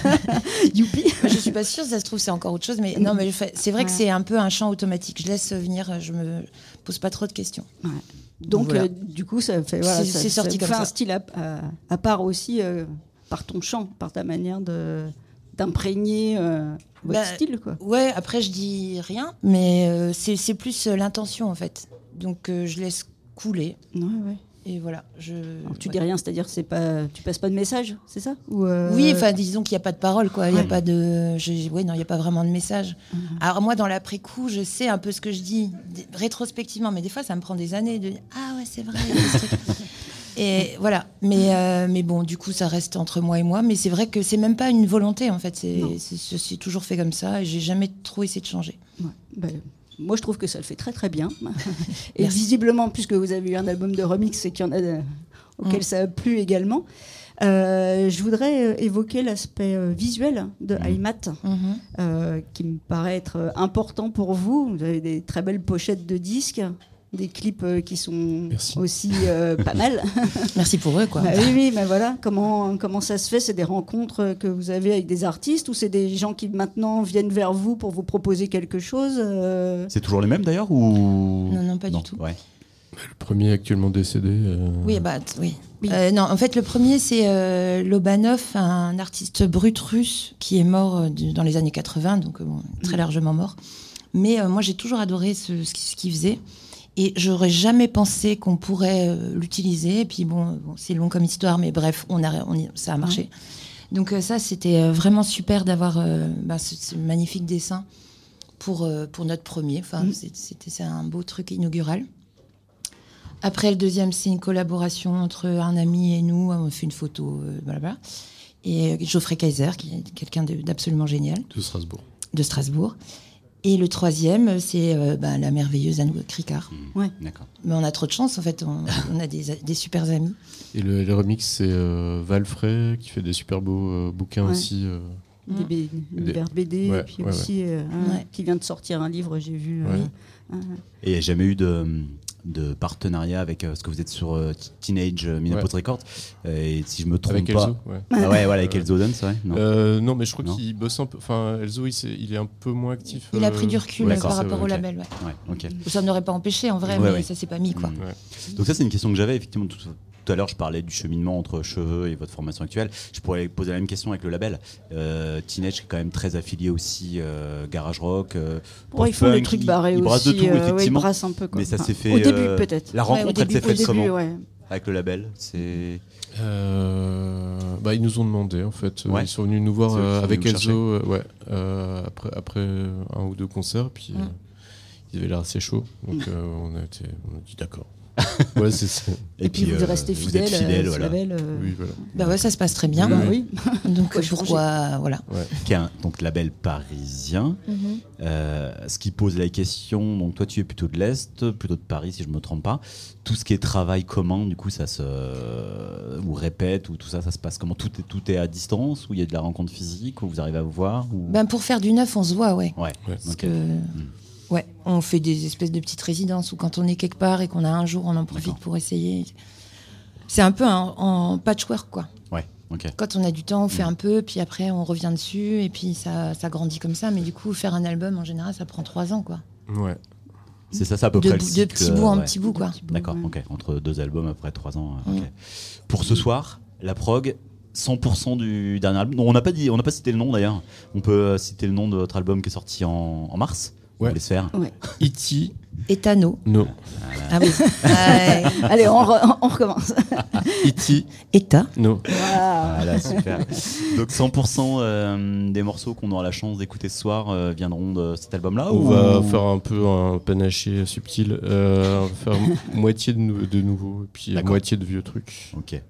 C: Youpi.
G: Je suis pas sûre, ça se trouve c'est encore autre chose, mais non, mais c'est vrai que c'est un peu un chant automatique. Je laisse venir, je me pose pas trop de questions.
C: Ouais. Donc
G: Voilà.
C: Du coup, ça fait voilà,
G: C'est sorti comme
C: fait
G: ça.
C: un style à part aussi par ton chant, par ta manière d'imprégner votre
G: Bah,
C: style, quoi.
G: Ouais, après je dis rien, mais c'est plus l'intention en fait. Donc je laisse couler
C: Ouais, ouais.
G: et voilà.
C: Alors, tu
G: ouais.
C: dis rien, c'est-à-dire tu passes pas de message, c'est ça? Ou
G: Oui, enfin disons qu'il n'y a pas de parole, quoi. Il y a pas de, ouais, non, il y a pas vraiment de message. Alors moi, dans l'après-coup, je sais un peu ce que je dis rétrospectivement, mais des fois, ça me prend des années de dire ah ouais, c'est vrai. il y a ce truc. Et voilà. Mais bon, du coup, ça reste entre moi et moi. Mais c'est vrai que c'est même pas une volonté, en fait. Je suis toujours fait comme ça et j'ai jamais trop essayé de changer.
C: Ouais. Ben, moi, je trouve que ça le fait très très bien. Et
G: Merci.
C: visiblement, puisque vous avez eu un album de remix et qu'il y en a auquel ça a plu également, je voudrais évoquer l'aspect visuel de Heimat, qui me paraît être important pour vous. Vous avez des très belles pochettes de disques, des clips qui sont
F: Merci.
C: aussi pas mal.
G: Merci pour eux, quoi.
C: Bah oui, mais voilà, comment ça se fait? C'est des rencontres que vous avez avec des artistes ou c'est des gens qui maintenant viennent vers vous pour vous proposer quelque chose?
B: C'est toujours les mêmes d'ailleurs ou
G: Non, pas du tout.
B: Ouais.
F: Le premier actuellement décédé.
G: Oui, oui. Non, en fait, le premier, c'est Lobanov, un artiste brut russe qui est mort dans les années 80, donc très largement mort. Mais moi, j'ai toujours adoré ce qu'il faisait. Et j'aurais jamais pensé qu'on pourrait l'utiliser. Et puis bon, c'est long comme histoire, mais bref, ça a marché. Donc ça, c'était vraiment super d'avoir ce magnifique dessin pour notre premier. Enfin, c'est un beau truc inaugural. Après, le deuxième, c'est une collaboration entre un ami et nous. On fait une photo, blablabla. Et Geoffrey Kaiser, qui est quelqu'un d'absolument génial. De Strasbourg. Et le troisième, c'est la merveilleuse Anouk Cricard.
C: Ouais.
B: D'accord.
G: Mais on a trop de chance, en fait. On a des super amis.
F: Et le remix, c'est Valfray qui fait des super beaux bouquins aussi.
C: Des univers BD,
F: Ouais,
C: et puis
F: ouais,
C: aussi qui vient de sortir un livre, j'ai vu.
B: Et il n'y a jamais eu de partenariat avec parce que vous êtes sur Teenage Minapot Records et si je me trompe
F: avec
B: pas
F: Elzo, ouais.
B: Ah ouais, voilà, avec Elzo Dance, ouais.
F: Non, mais je crois
B: Non.
F: qu'il bosse un peu. Enfin, Elzo, il est un peu moins actif.
G: Il a pris du recul
B: d'accord,
G: par rapport
F: c'est
G: au
F: vrai,
G: label. Ouais.
B: Ouais, ok.
G: Ça n'aurait pas empêché, en vrai,
B: Ouais,
G: mais
B: ouais.
G: ça s'est pas mis, quoi.
F: Ouais.
B: Donc ça, c'est une question que j'avais effectivement tout à l'heure. Je parlais du cheminement entre Cheveux et votre formation actuelle. Je pourrais poser la même question avec le label. Teenage est quand même très affilié aussi Garage Rock.
C: Ils font des trucs barrés
B: ils brassent
C: aussi.
B: de tout,
C: Ils
B: effectivement.
C: brassent un peu. Quoi.
B: Mais ça s'est fait
C: Au début, peut-être.
B: La rencontre,
G: au
B: elle s'est
G: début,
B: faite comment
C: ouais.
B: avec le label? C'est
F: Ils nous ont demandé en fait.
B: Ouais.
F: Ils sont venus nous voir
B: Ils sont
F: avec
B: venus vous
F: Elzo après un ou deux concerts. Puis ils avaient l'air assez chauds. Donc on a dit d'accord. Ouais, c'est ça.
C: Et puis vous restez
B: vous êtes
C: fidèle à ce
B: voilà.
C: label.
F: Oui, voilà.
G: Bah ouais, ça se passe très bien.
C: Oui.
G: Donc
C: Ouais,
G: pourquoi, voilà.
B: Qui est un label parisien. Ce qui pose la question, donc toi tu es plutôt de l'Est, plutôt de Paris si je ne me trompe pas. Tout ce qui est travail commun, du coup ça ou répète ou tout ça, ça se passe comment? Tout est à distance ou il y a de la rencontre physique ou vous arrivez à vous voir ou...
G: Pour faire du neuf, on se voit, ouais.
B: Ouais,
F: Ouais.
G: Parce
B: ok.
G: que, ouais, on fait des espèces de petites résidences où quand on est quelque part et qu'on a un jour, on en profite
B: D'accord.
G: pour essayer. C'est un peu en patchwork, quoi.
B: Ouais, ok.
G: Quand on a du temps, on fait un peu, puis après on revient dessus, et puis ça grandit comme ça. Mais du coup, faire un album, en général, ça prend 3 ans, quoi.
F: Ouais.
B: C'est ça à peu près le cycle.
G: De petit bout en
B: ouais.
G: petit bout, quoi.
B: D'accord,
C: Ouais.
B: ok. Entre 2 albums, après 3 ans. Ok. Pour ce soir, la prog, 100% du dernier album. Non, on n'a pas cité le nom d'ailleurs. On peut citer le nom de votre album qui est sorti en mars.
F: Ouais.
B: Vous voulez se faire
C: Ouais.
F: E.T.
G: Etano.
F: No.
G: Ah oui. Ouais.
C: Allez, on recommence.
F: E.T.
G: Eta.
F: No.
B: Voilà, super. Donc 100% des morceaux qu'on aura la chance d'écouter ce soir viendront de cet album-là
F: On
B: ou...
F: va faire un peu un panaché subtil. On va faire moitié de nouveau et puis
B: D'accord.
F: moitié de vieux trucs.
B: Ok.
C: Ouais.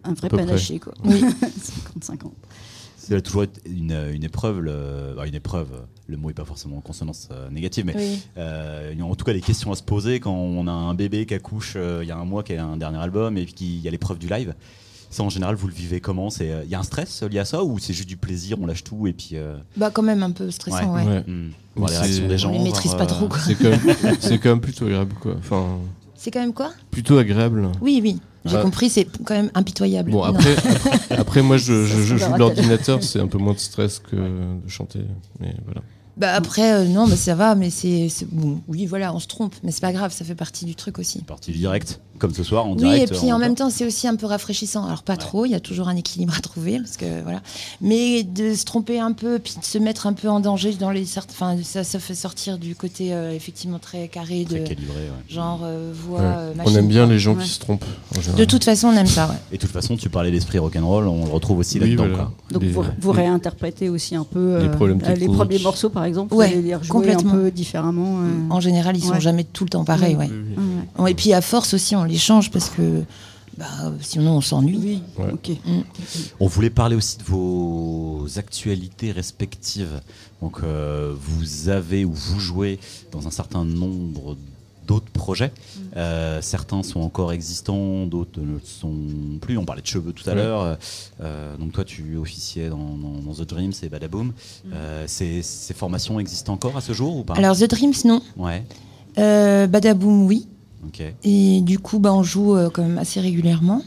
C: Un vrai
F: À peu près.
C: panaché, quoi.
G: Oui.
C: 50-50.
B: C'est toujours une épreuve, une épreuve, le mot n'est pas forcément en consonance négative, mais
G: Oui.
B: en tout cas les questions à se poser quand on a un bébé qui accouche il y a un mois, qui a un dernier album, et qu'il y a l'épreuve du live. Ça, en général, vous le vivez comment? Il y a un stress lié à ça, ou c'est juste du plaisir, on lâche tout et puis...
G: Bah quand même un peu stressant, ouais.
F: Ouais.
B: Voir les
F: C'est-
B: réactions des gens.
G: On les maîtrise pas trop, quoi.
F: C'est quand même plutôt agréable, quoi. Enfin,
G: C'est quand même quoi?
F: plutôt agréable.
G: Oui. J'ai
F: Ouais.
G: compris, c'est quand même impitoyable.
F: Bon,
G: Non.
F: après moi, je joue
C: verra
F: de l'ordinateur, c'est un peu moins de stress que de chanter. Mais voilà.
G: Bah après, non, mais ça va, mais c'est bon. Oui, voilà, on se trompe, mais c'est pas grave, ça fait partie du truc aussi.
B: Partie du direct, comme ce soir, en
G: Oui,
B: direct.
G: et puis en même temps, c'est aussi un peu rafraîchissant. Alors pas trop, il y a toujours un équilibre à trouver, parce que voilà. Mais de se tromper un peu, puis de se mettre un peu en danger dans les enfin, ça fait sortir du côté effectivement très carré
B: Très
G: de
B: calibré, ouais.
G: genre voix.
F: Ouais.
G: Machine,
F: On aime bien
G: quoi.
F: les gens
C: Ouais.
F: qui se trompent. En général.
G: De toute façon, on aime ça. Ouais.
B: Et de toute façon, tu parlais d'esprit rock'n'roll, on le retrouve aussi
F: Oui,
B: là-dedans.
F: voilà.
B: Quoi.
C: Donc vous réinterprétez aussi un peu
F: Les problèmes
C: les
F: techniques.
C: premiers morceaux, par exemple,
G: Ouais,
C: vous allez les rejouer
G: complètement.
C: un peu différemment.
G: En général, ils sont
C: Ouais.
G: jamais tout le temps pareils. Ouais.
F: Oui, oui.
C: Ouais.
G: Et puis à force aussi, on les change parce que sinon on s'ennuie.
C: Oui,
F: Ouais.
C: ok.
B: On voulait parler aussi de vos actualités respectives. Donc, vous avez ou vous jouez dans un certain nombre d'autres projets. Certains sont encore existants, d'autres ne le sont plus. On parlait de cheveux tout à
F: Ouais.
B: l'heure. Donc toi, tu officiais dans The Dreams et Badaboom. Ces formations existent encore à ce jour ou pas?
G: Alors The Dreams, non.
B: Ouais,
G: Badaboom, oui.
B: ok.
G: Et du coup, on joue quand même assez régulièrement.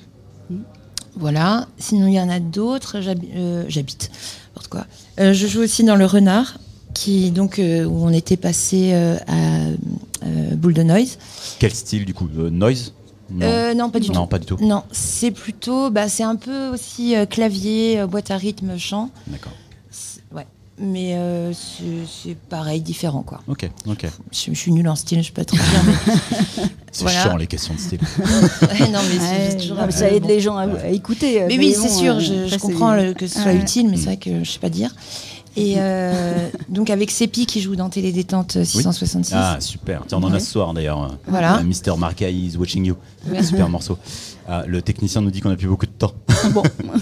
G: Voilà. Sinon, il y en a d'autres. J'habite. N'importe quoi. Je joue aussi dans Le Renard, qui donc où on était passé à Boule de Noise.
B: Quel style du coup? Noise?
G: Non, pas du tout.
B: Non, pas du tout.
G: Non, c'est plutôt, c'est un peu aussi clavier, boîte à rythme, chant.
B: D'accord.
G: Ouais. Mais c'est pareil, différent quoi.
B: Ok.
G: Je suis nulle en style, je peux pas trop dire. Mais...
B: C'est
G: Voilà.
B: chiant les questions de style.
G: Ouais, non, mais c'est
C: Ouais,
G: toujours
C: non,
G: un
C: mais
G: peu
C: ça aide
G: bon.
C: les gens à écouter.
G: Mais oui,
C: bon,
G: c'est sûr, je
C: après,
G: comprends que ce soit
C: Ouais.
G: utile, mais c'est vrai que je sais pas dire. Et donc avec Sepi qui joue dans Télé Détente 666.
B: Ah, super. Tiens, on en a
G: Ouais.
B: ce soir d'ailleurs.
G: Voilà.
B: Mr. Marca is watching you.
G: Ouais.
B: Super morceau. Ah, le technicien nous dit qu'on n'a plus beaucoup de temps.
C: Bon.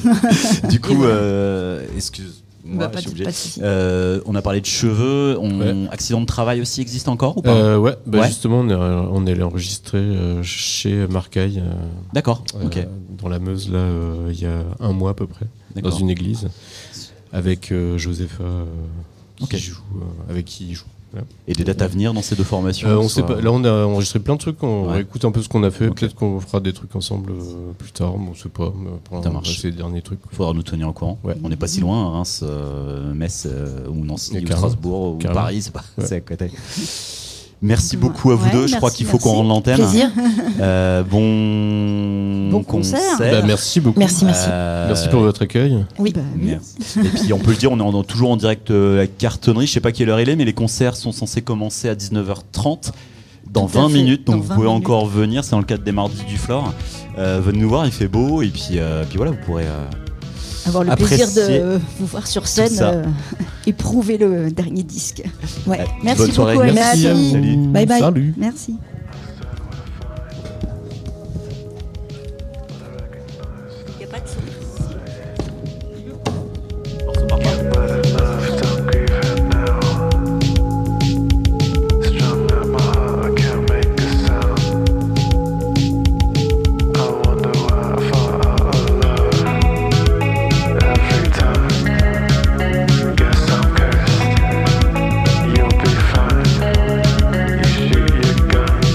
B: Du coup, excuse-moi,
G: Pas
B: je suis
G: de
B: obligé.
G: souci.
B: On a parlé de cheveux.
F: Ouais.
B: Accident de travail aussi existe encore ou pas?
F: Ouais,
B: Ouais.
F: justement, on est allé enregistrer chez Marcaille,
B: D'accord. Ok.
F: dans la Meuse, là, il y a un mois à peu près, dans
B: D'accord.
F: une église, avec Josepha,
B: Ok.
F: avec qui il joue. Voilà.
B: Et des dates à venir dans ces deux formations?
F: On
B: soit-
F: sait pas. Là, on a enregistré plein de trucs. On
B: Ouais.
F: réécoute un peu ce qu'on a fait.
B: Ok.
F: Peut-être qu'on fera des trucs ensemble plus tard. Mais on sait pas. Mais pour
B: Ça
F: l'instant,
B: marche.
F: c'est les derniers trucs.
B: Faudra nous tenir au courant.
F: Ouais.
B: On n'est pas si loin, Reims, Metz ou Nancy,
F: Et
B: ou
F: carrément.
B: Strasbourg ou
F: Carrément.
B: Paris, c'est pas
F: Ouais.
B: c'est à côté. Merci beaucoup à vous
C: Ouais,
B: deux. Je crois
C: merci,
B: qu'il faut qu'on rende l'antenne.
G: Plaisir.
C: Bon concert.
F: Merci beaucoup.
G: Merci.
F: Merci pour votre accueil.
G: Oui.
C: Bah, oui.
B: Merci. Et puis on peut le dire, on est toujours en direct à Cartonnerie. Je sais pas quelle heure il est, mais les concerts sont censés commencer à 19h30 dans
C: Tout à
B: 20
C: fait,
B: minutes. Donc
C: dans
B: vous
C: 20
B: pouvez
C: minutes.
B: encore venir. C'est dans le cadre des Mardis du Flore. Venez nous voir, il fait beau. Et puis voilà, vous pourrez.
C: Avoir le
B: Apprécier
C: plaisir de vous voir sur scène,
B: ça.
C: éprouver le dernier disque.
G: Ouais.
C: Merci
B: bonne soirée.
C: beaucoup.
G: Merci.
C: Merci.
B: Salut.
G: Bye bye.
F: Salut.
C: Merci.
H: You'll be fine. You shoot your gun.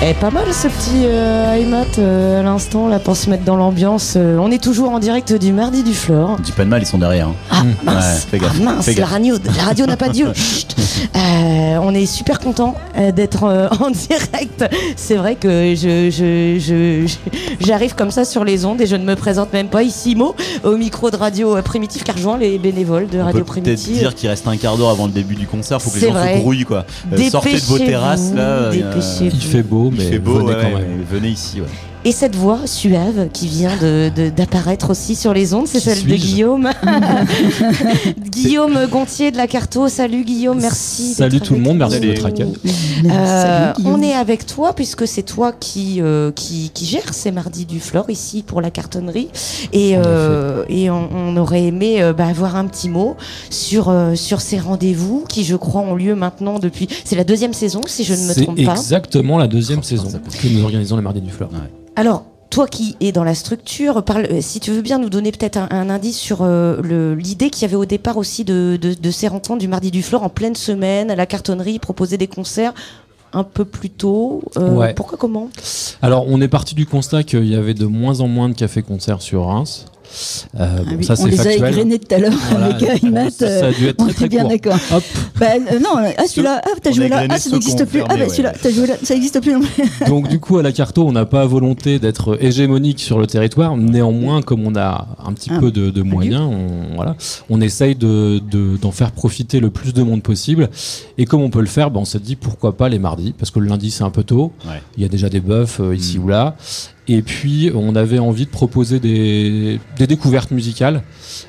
H: Pas mal ce petit iMat à l'instant là pour se mettre dans l'ambiance. On est toujours en direct du Mardi du Flore.
B: Dis pas de mal, ils sont derrière.
H: Ah mince,
B: fais gaffe,
H: mince,
B: fais
H: la radio n'a pas Dieu. On est super content d'être en direct. C'est vrai que j'arrive comme ça sur les ondes et je ne me présente même pas ici au micro de Radio Primitive car je rejoins les bénévoles de Radio Primitive.
B: On peut peut-être dire qu'il reste un quart d'heure avant le début du concert, faut que les gens
H: vrai.
B: se grouillent quoi. Sortez de vos terrasses là.
E: Il fait beau, mais
B: beau,
E: venez quand même.
B: Venez ici. Ouais.
H: Et cette voix suave qui vient d'apparaître aussi sur les ondes, c'est celle de Guillaume. Guillaume Gontier de la Carto. Salut Guillaume, merci.
E: Salut tout le monde, merci de votre accueil.
H: On est avec toi puisque c'est toi qui gère ces Mardis du Flore ici pour la cartonnerie. Et on aurait aimé avoir un petit mot sur ces rendez-vous qui, je crois, ont lieu maintenant depuis... C'est la 2e saison, si je ne me trompe pas.
E: C'est exactement la 2e saison que nous organisons les Mardis du Flore.
B: Ouais.
H: Alors, toi qui es dans la structure, si tu veux bien nous donner peut-être un indice sur l'idée qu'il y avait au départ aussi de ces rencontres du Mardi du Flore en pleine semaine, à la cartonnerie, proposer des concerts un peu plus tôt.
E: Ouais.
H: Pourquoi, comment ?
E: Alors, on est parti du constat qu'il y avait de moins en moins de cafés-concerts sur Reims. Ça c'est
C: on les
E: factuel.
C: a égrenés tout à l'heure avec iMat.
E: Ça a dû être
C: on
E: très
C: est bien
E: court.
C: d'accord.
E: Hop.
C: Non, celui-là, t'as joué là, ça n'existe plus. Celui-là, t'as joué là, ça n'existe plus non plus.
E: Donc du coup à la Carto, on n'a pas volonté d'être hégémonique sur le territoire. Néanmoins, comme on a un petit peu de moyens, on essaye d'en faire profiter le plus de monde possible. Et comme on peut le faire, on s'est dit pourquoi pas les mardis, parce que le lundi c'est un peu tôt. Ouais. Il y a déjà des bœufs ici ou là. Et puis, on avait envie de proposer des découvertes musicales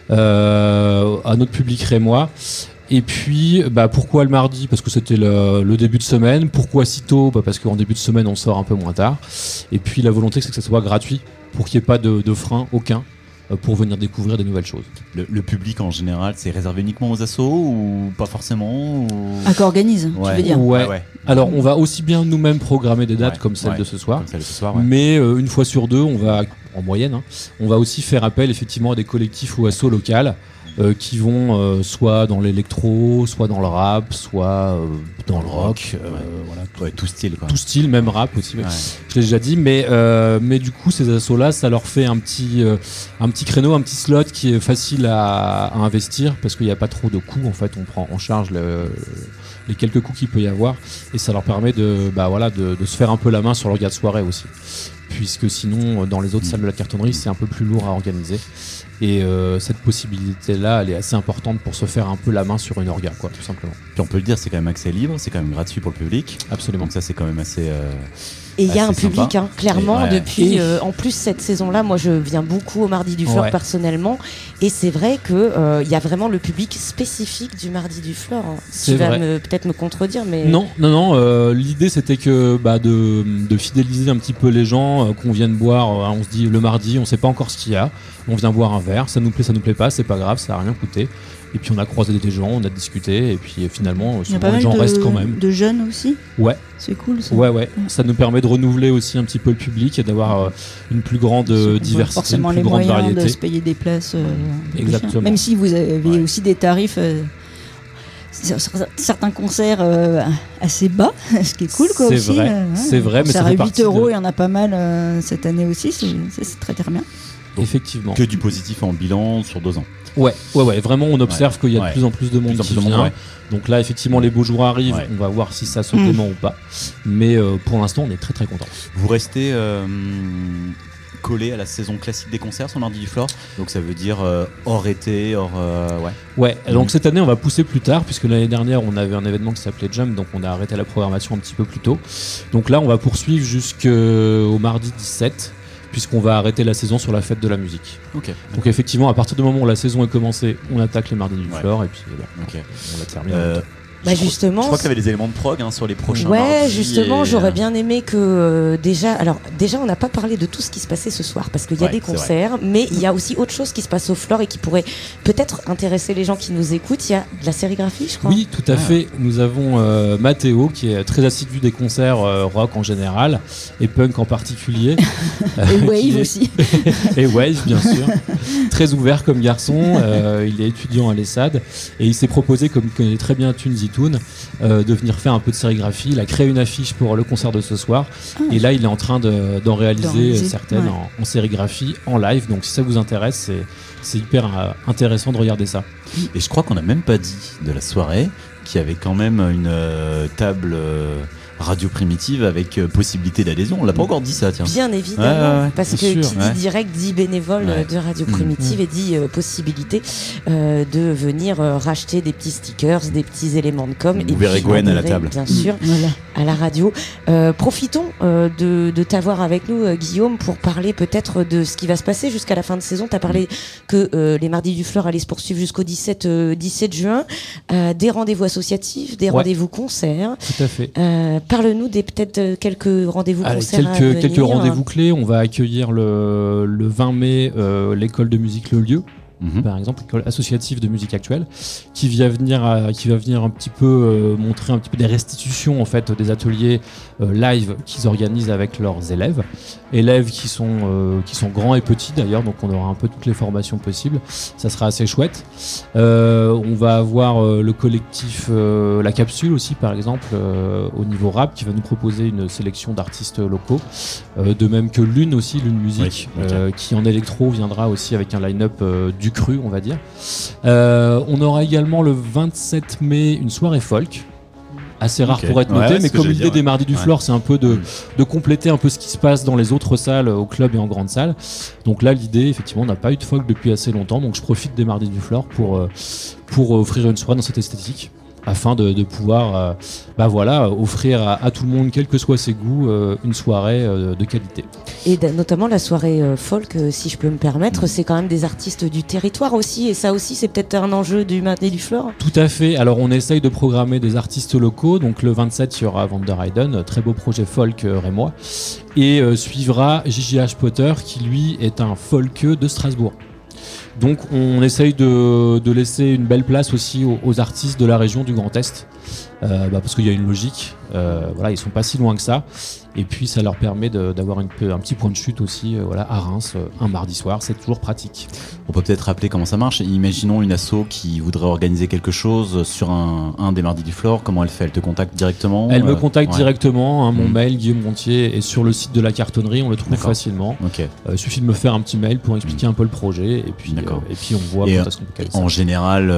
E: à notre public rémois. Et puis, pourquoi le mardi ? Parce que c'était le début de semaine. Pourquoi si tôt ? Parce qu'en début de semaine, on sort un peu moins tard. Et puis, la volonté, c'est que ça soit gratuit pour qu'il n'y ait pas de frein aucun pour venir découvrir des nouvelles choses.
B: Le public, en général, c'est réservé uniquement aux assos ou pas forcément ou...
C: qu'organise, tu veux dire.
E: Ouais. Alors, on va aussi bien nous-mêmes programmer des dates comme celle de ce soir. Mais une fois sur deux, on va, en moyenne, on va aussi faire appel effectivement à des collectifs ou assos locales qui vont soit dans l'électro, soit dans le rap, soit dans le rock.
B: Tout style. Quoi.
E: Tout style, même rap aussi. Ouais. Je l'ai déjà dit, mais du coup, ces assos-là, ça leur fait un petit créneau, un petit slot qui est facile à investir parce qu'il n'y a pas trop de coûts. En fait, on prend en charge les quelques coûts qu'il peut y avoir et ça leur permet de se faire un peu la main sur leur gars de soirée aussi. Puisque sinon, dans les autres salles de la cartonnerie, c'est un peu plus lourd à organiser. Et cette possibilité-là, elle est assez importante pour se faire un peu la main sur une orga, quoi, tout simplement.
B: Puis on peut le dire, c'est quand même accès libre, c'est quand même gratuit pour le public.
E: Absolument.
B: Donc ça, c'est quand même assez...
H: Et il y a un public, clairement, depuis
E: en
H: plus cette saison-là, moi je viens beaucoup au Mardi du Flore personnellement, et c'est vrai que y a vraiment le public spécifique du Mardi du Flore. Tu vas peut-être me contredire, mais
E: non. L'idée c'était que de fidéliser un petit peu les gens qu'on vienne boire. On se dit le mardi, on sait pas encore ce qu'il y a, on vient boire un verre, ça nous plaît pas, c'est pas grave, ça a rien coûté. Et puis on a croisé des gens, on a discuté, et puis finalement, souvent les gens restent quand même.
C: De jeunes aussi.
E: Ouais.
C: C'est cool ça.
E: Ouais. Ça nous permet de renouveler aussi un petit peu le public et d'avoir une plus grande diversité, une plus grande variété.
C: Forcément les moyens de se payer des places.
E: Exactement.
C: Même si vous avez aussi des tarifs. Certains concerts assez bas, ce qui est cool quoi aussi.
E: C'est vrai, mais ça
C: fait
E: 8
C: €, il y en a pas mal cette année aussi, c'est très bien.
B: Donc,
E: effectivement.
B: Que du positif en bilan sur 2 ans.
E: Ouais, vraiment on observe qu'il y a de plus en plus de monde qui vient. Donc là effectivement les beaux jours arrivent, on va voir si ça se dément ou pas. Mais pour l'instant on est très très content.
B: Vous restez collé à la saison classique des concerts sur Mardi du Flore, donc ça veut dire hors été,
E: donc cette année on va pousser plus tard puisque l'année dernière on avait un événement qui s'appelait Jump, donc on a arrêté la programmation un petit peu plus tôt. Donc là on va poursuivre jusqu'au mardi 17 puisqu'on va arrêter la saison sur la fête de la musique. Donc effectivement à partir du moment où la saison est commencée, on attaque les Mardis du Flore et puis on la termine.
H: Justement,
B: je crois que tu avais des éléments de prog sur les prochains
H: mardis. Justement, j'aurais bien aimé que déjà on n'a pas parlé de tout ce qui se passait ce soir parce qu'il y a des concerts, mais il y a aussi autre chose qui se passe au Flore et qui pourrait peut-être intéresser les gens qui nous écoutent. Il y a de la sérigraphie, je crois.
E: Oui, tout à fait. Nous avons Mathéo qui est très assidu des concerts rock en général et punk en particulier.
C: Et Wave aussi.
E: Et Wave, bien sûr. Très ouvert comme garçon. Il est étudiant à l'ESSAD et il s'est proposé, comme il connaît très bien Tunes
I: Zitoun, de venir faire un peu de sérigraphie. Il a créé une affiche pour le concert de ce soir. Et là, il est en train d'en réaliser certaines en sérigraphie, en live. Donc si ça vous intéresse, c'est hyper intéressant de regarder ça.
B: Et je crois qu'on n'a même pas dit de la soirée qu'il y avait quand même une table radio primitive avec possibilité d'adhésion. On l'a pas encore dit ça, tiens.
H: Bien évidemment, parce que
I: sûr,
H: qui dit direct dit bénévole de Radio Primitive et dit possibilité de venir racheter des petits stickers, des petits éléments de com.
B: Vous verrez Gwen à la table.
H: Bien sûr, à la radio. Profitons de t'avoir avec nous, Guillaume, pour parler peut-être de ce qui va se passer jusqu'à la fin de saison. Tu as parlé que les Mardis du Fleur allaient se poursuivre jusqu'au 17 juin. Des rendez-vous associatifs, des rendez-vous concerts.
I: Tout à fait.
H: Parle-nous peut-être quelques rendez-vous concerts
I: quelques rendez-vous clés. On va accueillir le 20 mai l'école de musique Le Lieu. Par exemple, l'école associative de musique actuelle, qui va venir un petit peu montrer un petit peu des restitutions en fait des ateliers live qu'ils organisent avec leurs élèves qui sont grands et petits d'ailleurs, donc on aura un peu toutes les formations possibles. Ça sera assez chouette. On va avoir le collectif La Capsule aussi par exemple au niveau rap qui va nous proposer une sélection d'artistes locaux, de même que Lune Musique qui en électro viendra aussi avec un line-up du cru, on va dire. On aura également le 27 mai une soirée folk, assez rare pour être noté, mais comme l'idée des Mardis du Flore, c'est un peu de compléter un peu ce qui se passe dans les autres salles, au club et en grande salle. Donc là, l'idée, effectivement, on n'a pas eu de folk depuis assez longtemps, donc je profite des Mardis du Flore pour offrir une soirée dans cette esthétique, afin de pouvoir offrir à tout le monde, quels que soient ses goûts, une soirée de qualité.
H: Et notamment la soirée folk, si je peux me permettre, c'est quand même des artistes du territoire aussi, et ça aussi c'est peut-être un enjeu du Mardi du Flore.
I: Tout à fait, alors on essaye de programmer des artistes locaux, donc le 27 il y aura Van der Heyden, très beau projet folk rémois, et suivra JJH Potter qui lui est un folkeeux de Strasbourg. Donc on essaye de laisser une belle place aussi aux artistes de la région du Grand Est, parce qu'il y a une logique, ils sont pas si loin que ça, et puis ça leur permet d'avoir un petit point de chute aussi à Reims, un mardi soir, c'est toujours pratique.
B: On peut peut-être rappeler comment ça marche. Imaginons une asso qui voudrait organiser quelque chose sur un des Mardis du Flore, comment elle fait? Elle te contacte directement?
I: Elle me contacte directement, mon mail Guillaume Gontier est sur le site de la cartonnerie, on le trouve facilement. Il suffit de me faire un petit mail pour expliquer un peu le projet, et puis on voit quand est-ce qu'on peut caler ça.
B: En général,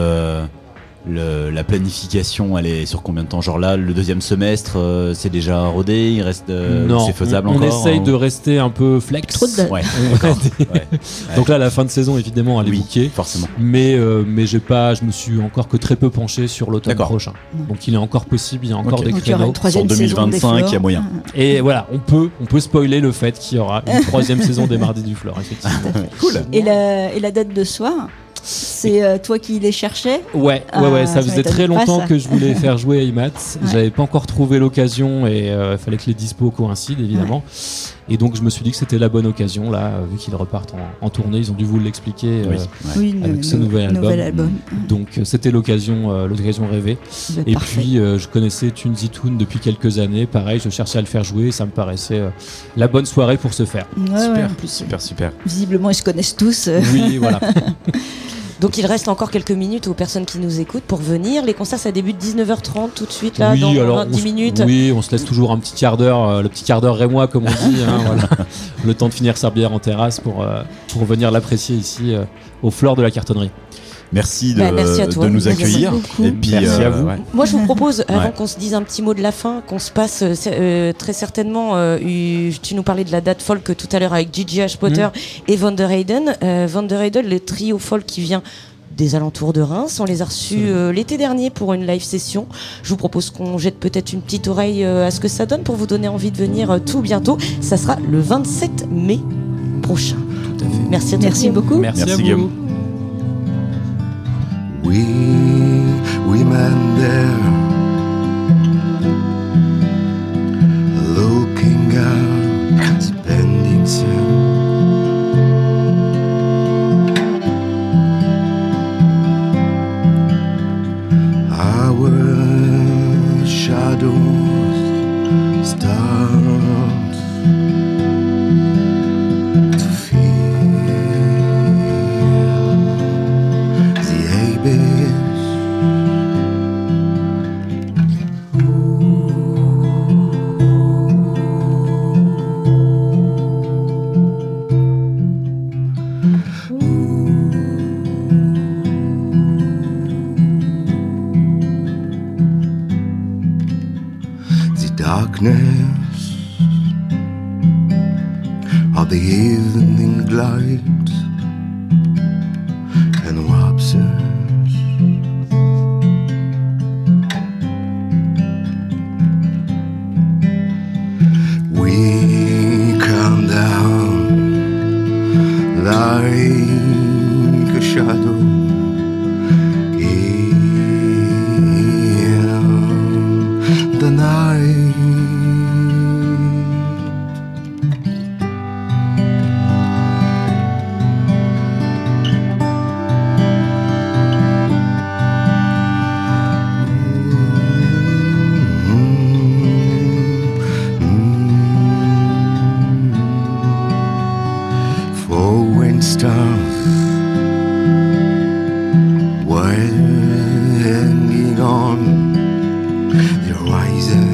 B: la planification, elle est sur combien de temps? Genre là, le deuxième semestre, c'est déjà rodé, il reste,
I: non,
B: c'est faisable
I: on
B: encore?
I: essaye de rester un peu flex.
C: Trop de dates.
I: Donc là, la fin de saison, évidemment, elle est bouquée.
B: Forcément.
I: Mais je me suis encore que très peu penché sur l'automne prochain. Donc il est encore possible, il y a encore des créneaux.
B: En 2025, il y a moyen.
I: Et voilà, on peut spoiler le fait qu'il y aura une troisième saison des Mardis du Flore, effectivement.
B: Cool.
C: Et la date de soir, c'est toi qui les cherchais?
I: Ouais, ça faisait très longtemps que je voulais faire jouer Aymat. J'avais pas encore trouvé l'occasion et il fallait que les dispos coïncident évidemment. Et donc je me suis dit que c'était la bonne occasion là, vu qu'ils repartent en tournée, ils ont dû vous l'expliquer avec ce nouvel album. Donc c'était l'occasion rêvée. Et puis je connaissais Tune Zitoun depuis quelques années, pareil, je cherchais à le faire jouer, ça me paraissait la bonne soirée pour se faire.
B: Super.
C: Visiblement ils se connaissent tous.
I: Oui, voilà.
H: Donc il reste encore quelques minutes aux personnes qui nous écoutent pour venir. Les concerts ça débute 19h30 tout de suite là, dans 10 minutes.
I: Oui, on se laisse toujours un petit quart d'heure, le petit quart d'heure rémois comme on dit, le temps de finir sa bière en terrasse pour venir l'apprécier ici au Flore de la Cartonnerie.
B: Merci
H: merci à toi,
B: de nous accueillir.
H: Et
B: puis,
I: merci à vous.
H: Moi, je vous propose, avant qu'on se dise un petit mot de la fin, qu'on se passe très certainement. Tu nous parlais de la date folk tout à l'heure avec JJH Potter et Van der Heyden. Van der Heyden, le trio folk qui vient des alentours de Reims. On les a reçus l'été dernier pour une live session. Je vous propose qu'on jette peut-être une petite oreille à ce que ça donne pour vous donner envie de venir tout bientôt. Ça sera le 27 mai prochain.
I: Tout à fait.
H: Merci à toi.
C: Merci beaucoup.
I: Merci à vous.
B: Guillaume.
J: We man there looking out, spending sun. Our shadows start to feel the abyss. darkness of the evening light and absence. We come down like a shadow in the night. Falling stars were hanging on the horizon.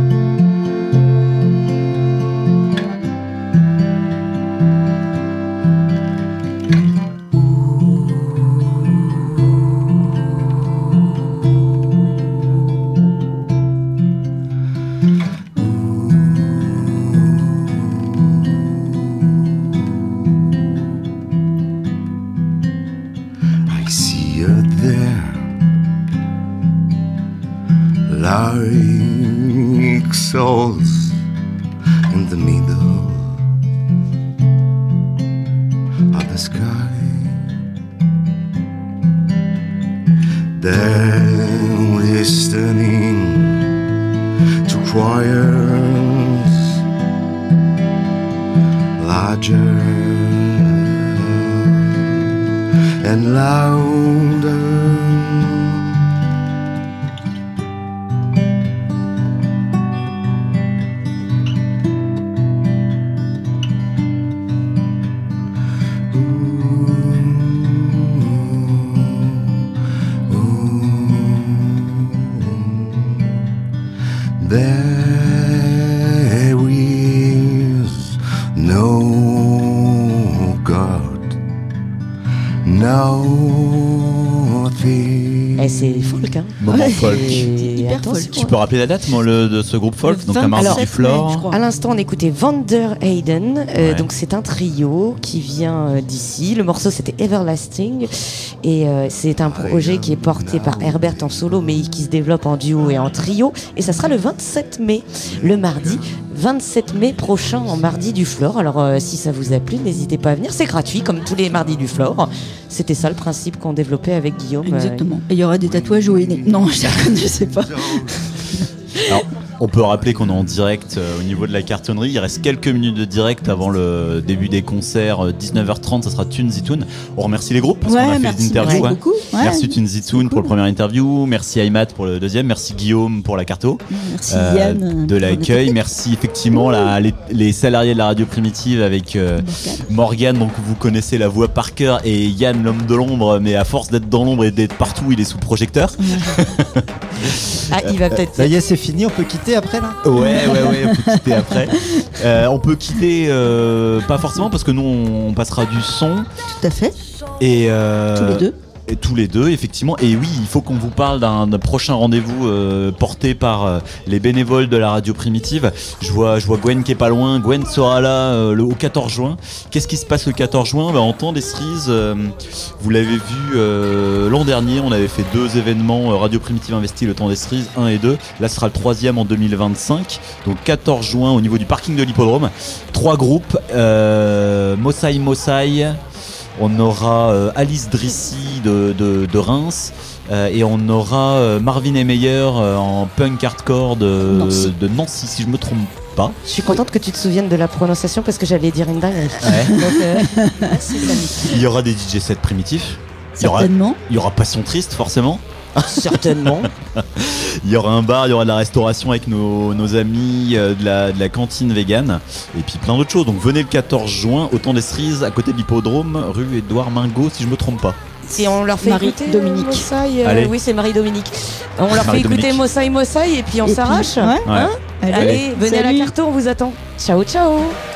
J: I see her there, like souls in the middle of the sky. They're listening to choirs larger and louder. There is no God, nothing.
H: Eh, c'est folk, hein.
B: Moment folk.
C: hyper
H: Attention.
C: folk.
B: Tu peux rappeler la date de ce groupe folk, donc la
C: Alors,
B: Mardi du Flore.
H: À l'instant, on écoutait Vander Hayden.
B: Ouais.
H: Donc, c'est un trio qui vient d'ici. Le morceau, c'était Everlasting. Et c'est un projet qui est porté par Herbert en solo, mais qui se développe en duo et en trio. Et ça sera le 27 mai, le mardi 27 mai prochain, en Mardi du Flore. Alors, si ça vous a plu, n'hésitez pas à venir. C'est gratuit, comme tous les Mardis du Flore. C'était ça le principe qu'on développait avec Guillaume.
C: Exactement. Et il y aura des tatouages au henné. Non, je sais pas.
B: Alors, on peut rappeler qu'on est en direct au niveau de la cartonnerie. Il reste quelques minutes de direct avant le début des concerts. 19h30, ça sera Tunes et Toon. On remercie les groupes parce qu'on a fait
C: merci,
B: des interviews.
C: merci beaucoup. Ouais.
B: Merci Tunes et Toon pour le premier interview. Merci Aymat pour le deuxième. Merci Guillaume pour la carto.
C: Merci Yann.
B: De l'accueil. Merci effectivement les salariés de la radio primitive avec Morgane, donc vous connaissez la voix par cœur, et Yann l'homme de l'ombre, mais à force d'être dans l'ombre et d'être partout, il est sous projecteur.
H: Ah, il va peut-être.
K: Ça y est, c'est fini, on peut quitter après là?
B: Ouais, on peut quitter après. On peut quitter pas forcément parce que nous on passera du son.
C: Tout à fait.
B: Et
C: Tous les deux.
B: Et tous les deux, effectivement. Et oui, il faut qu'on vous parle d'un prochain rendez-vous porté par les bénévoles de la radio primitive. Je vois Gwen qui est pas loin. Gwen sera là au 14 juin. Qu'est-ce qui se passe le 14 juin? En temps des cerises, vous l'avez vu l'an dernier, on avait fait 2 événements Radio Primitive Investi, le temps des cerises 1 et 2. Là, ce sera le 3e en 2025. Donc 14 juin au niveau du parking de l'hippodrome. 3 groupes, Mosaï Mosaï. On aura Alice Drissy de Reims et on aura Marvin et Meyer en punk hardcore de Nancy, si je me trompe pas.
H: Je suis contente que tu te souviennes de la prononciation parce que j'allais dire une dinguerie.
B: Ouais.
H: Donc, c'est magnifique.
B: Il y aura des DJ sets primitifs.
C: Certainement.
B: Il y aura Passion Triste, forcément.
H: Certainement.
B: Il y aura un bar, il y aura de la restauration avec nos amis, de la cantine vegan et puis plein d'autres choses. Donc venez le 14 juin au temps des cerises à côté de l'hippodrome, rue Édouard Mingot, si je me trompe pas.
H: Si on leur fait écouter
C: Marie-Dominique.
H: Mosaï,
B: Allez.
H: oui, c'est Marie-Dominique. On leur fait écouter Mosaï Mosaï et puis on s'arrache.
C: Ouais.
H: Hein
C: Allez,
H: Allez, venez à la
C: salut.
H: carte, on vous attend. Ciao, ciao.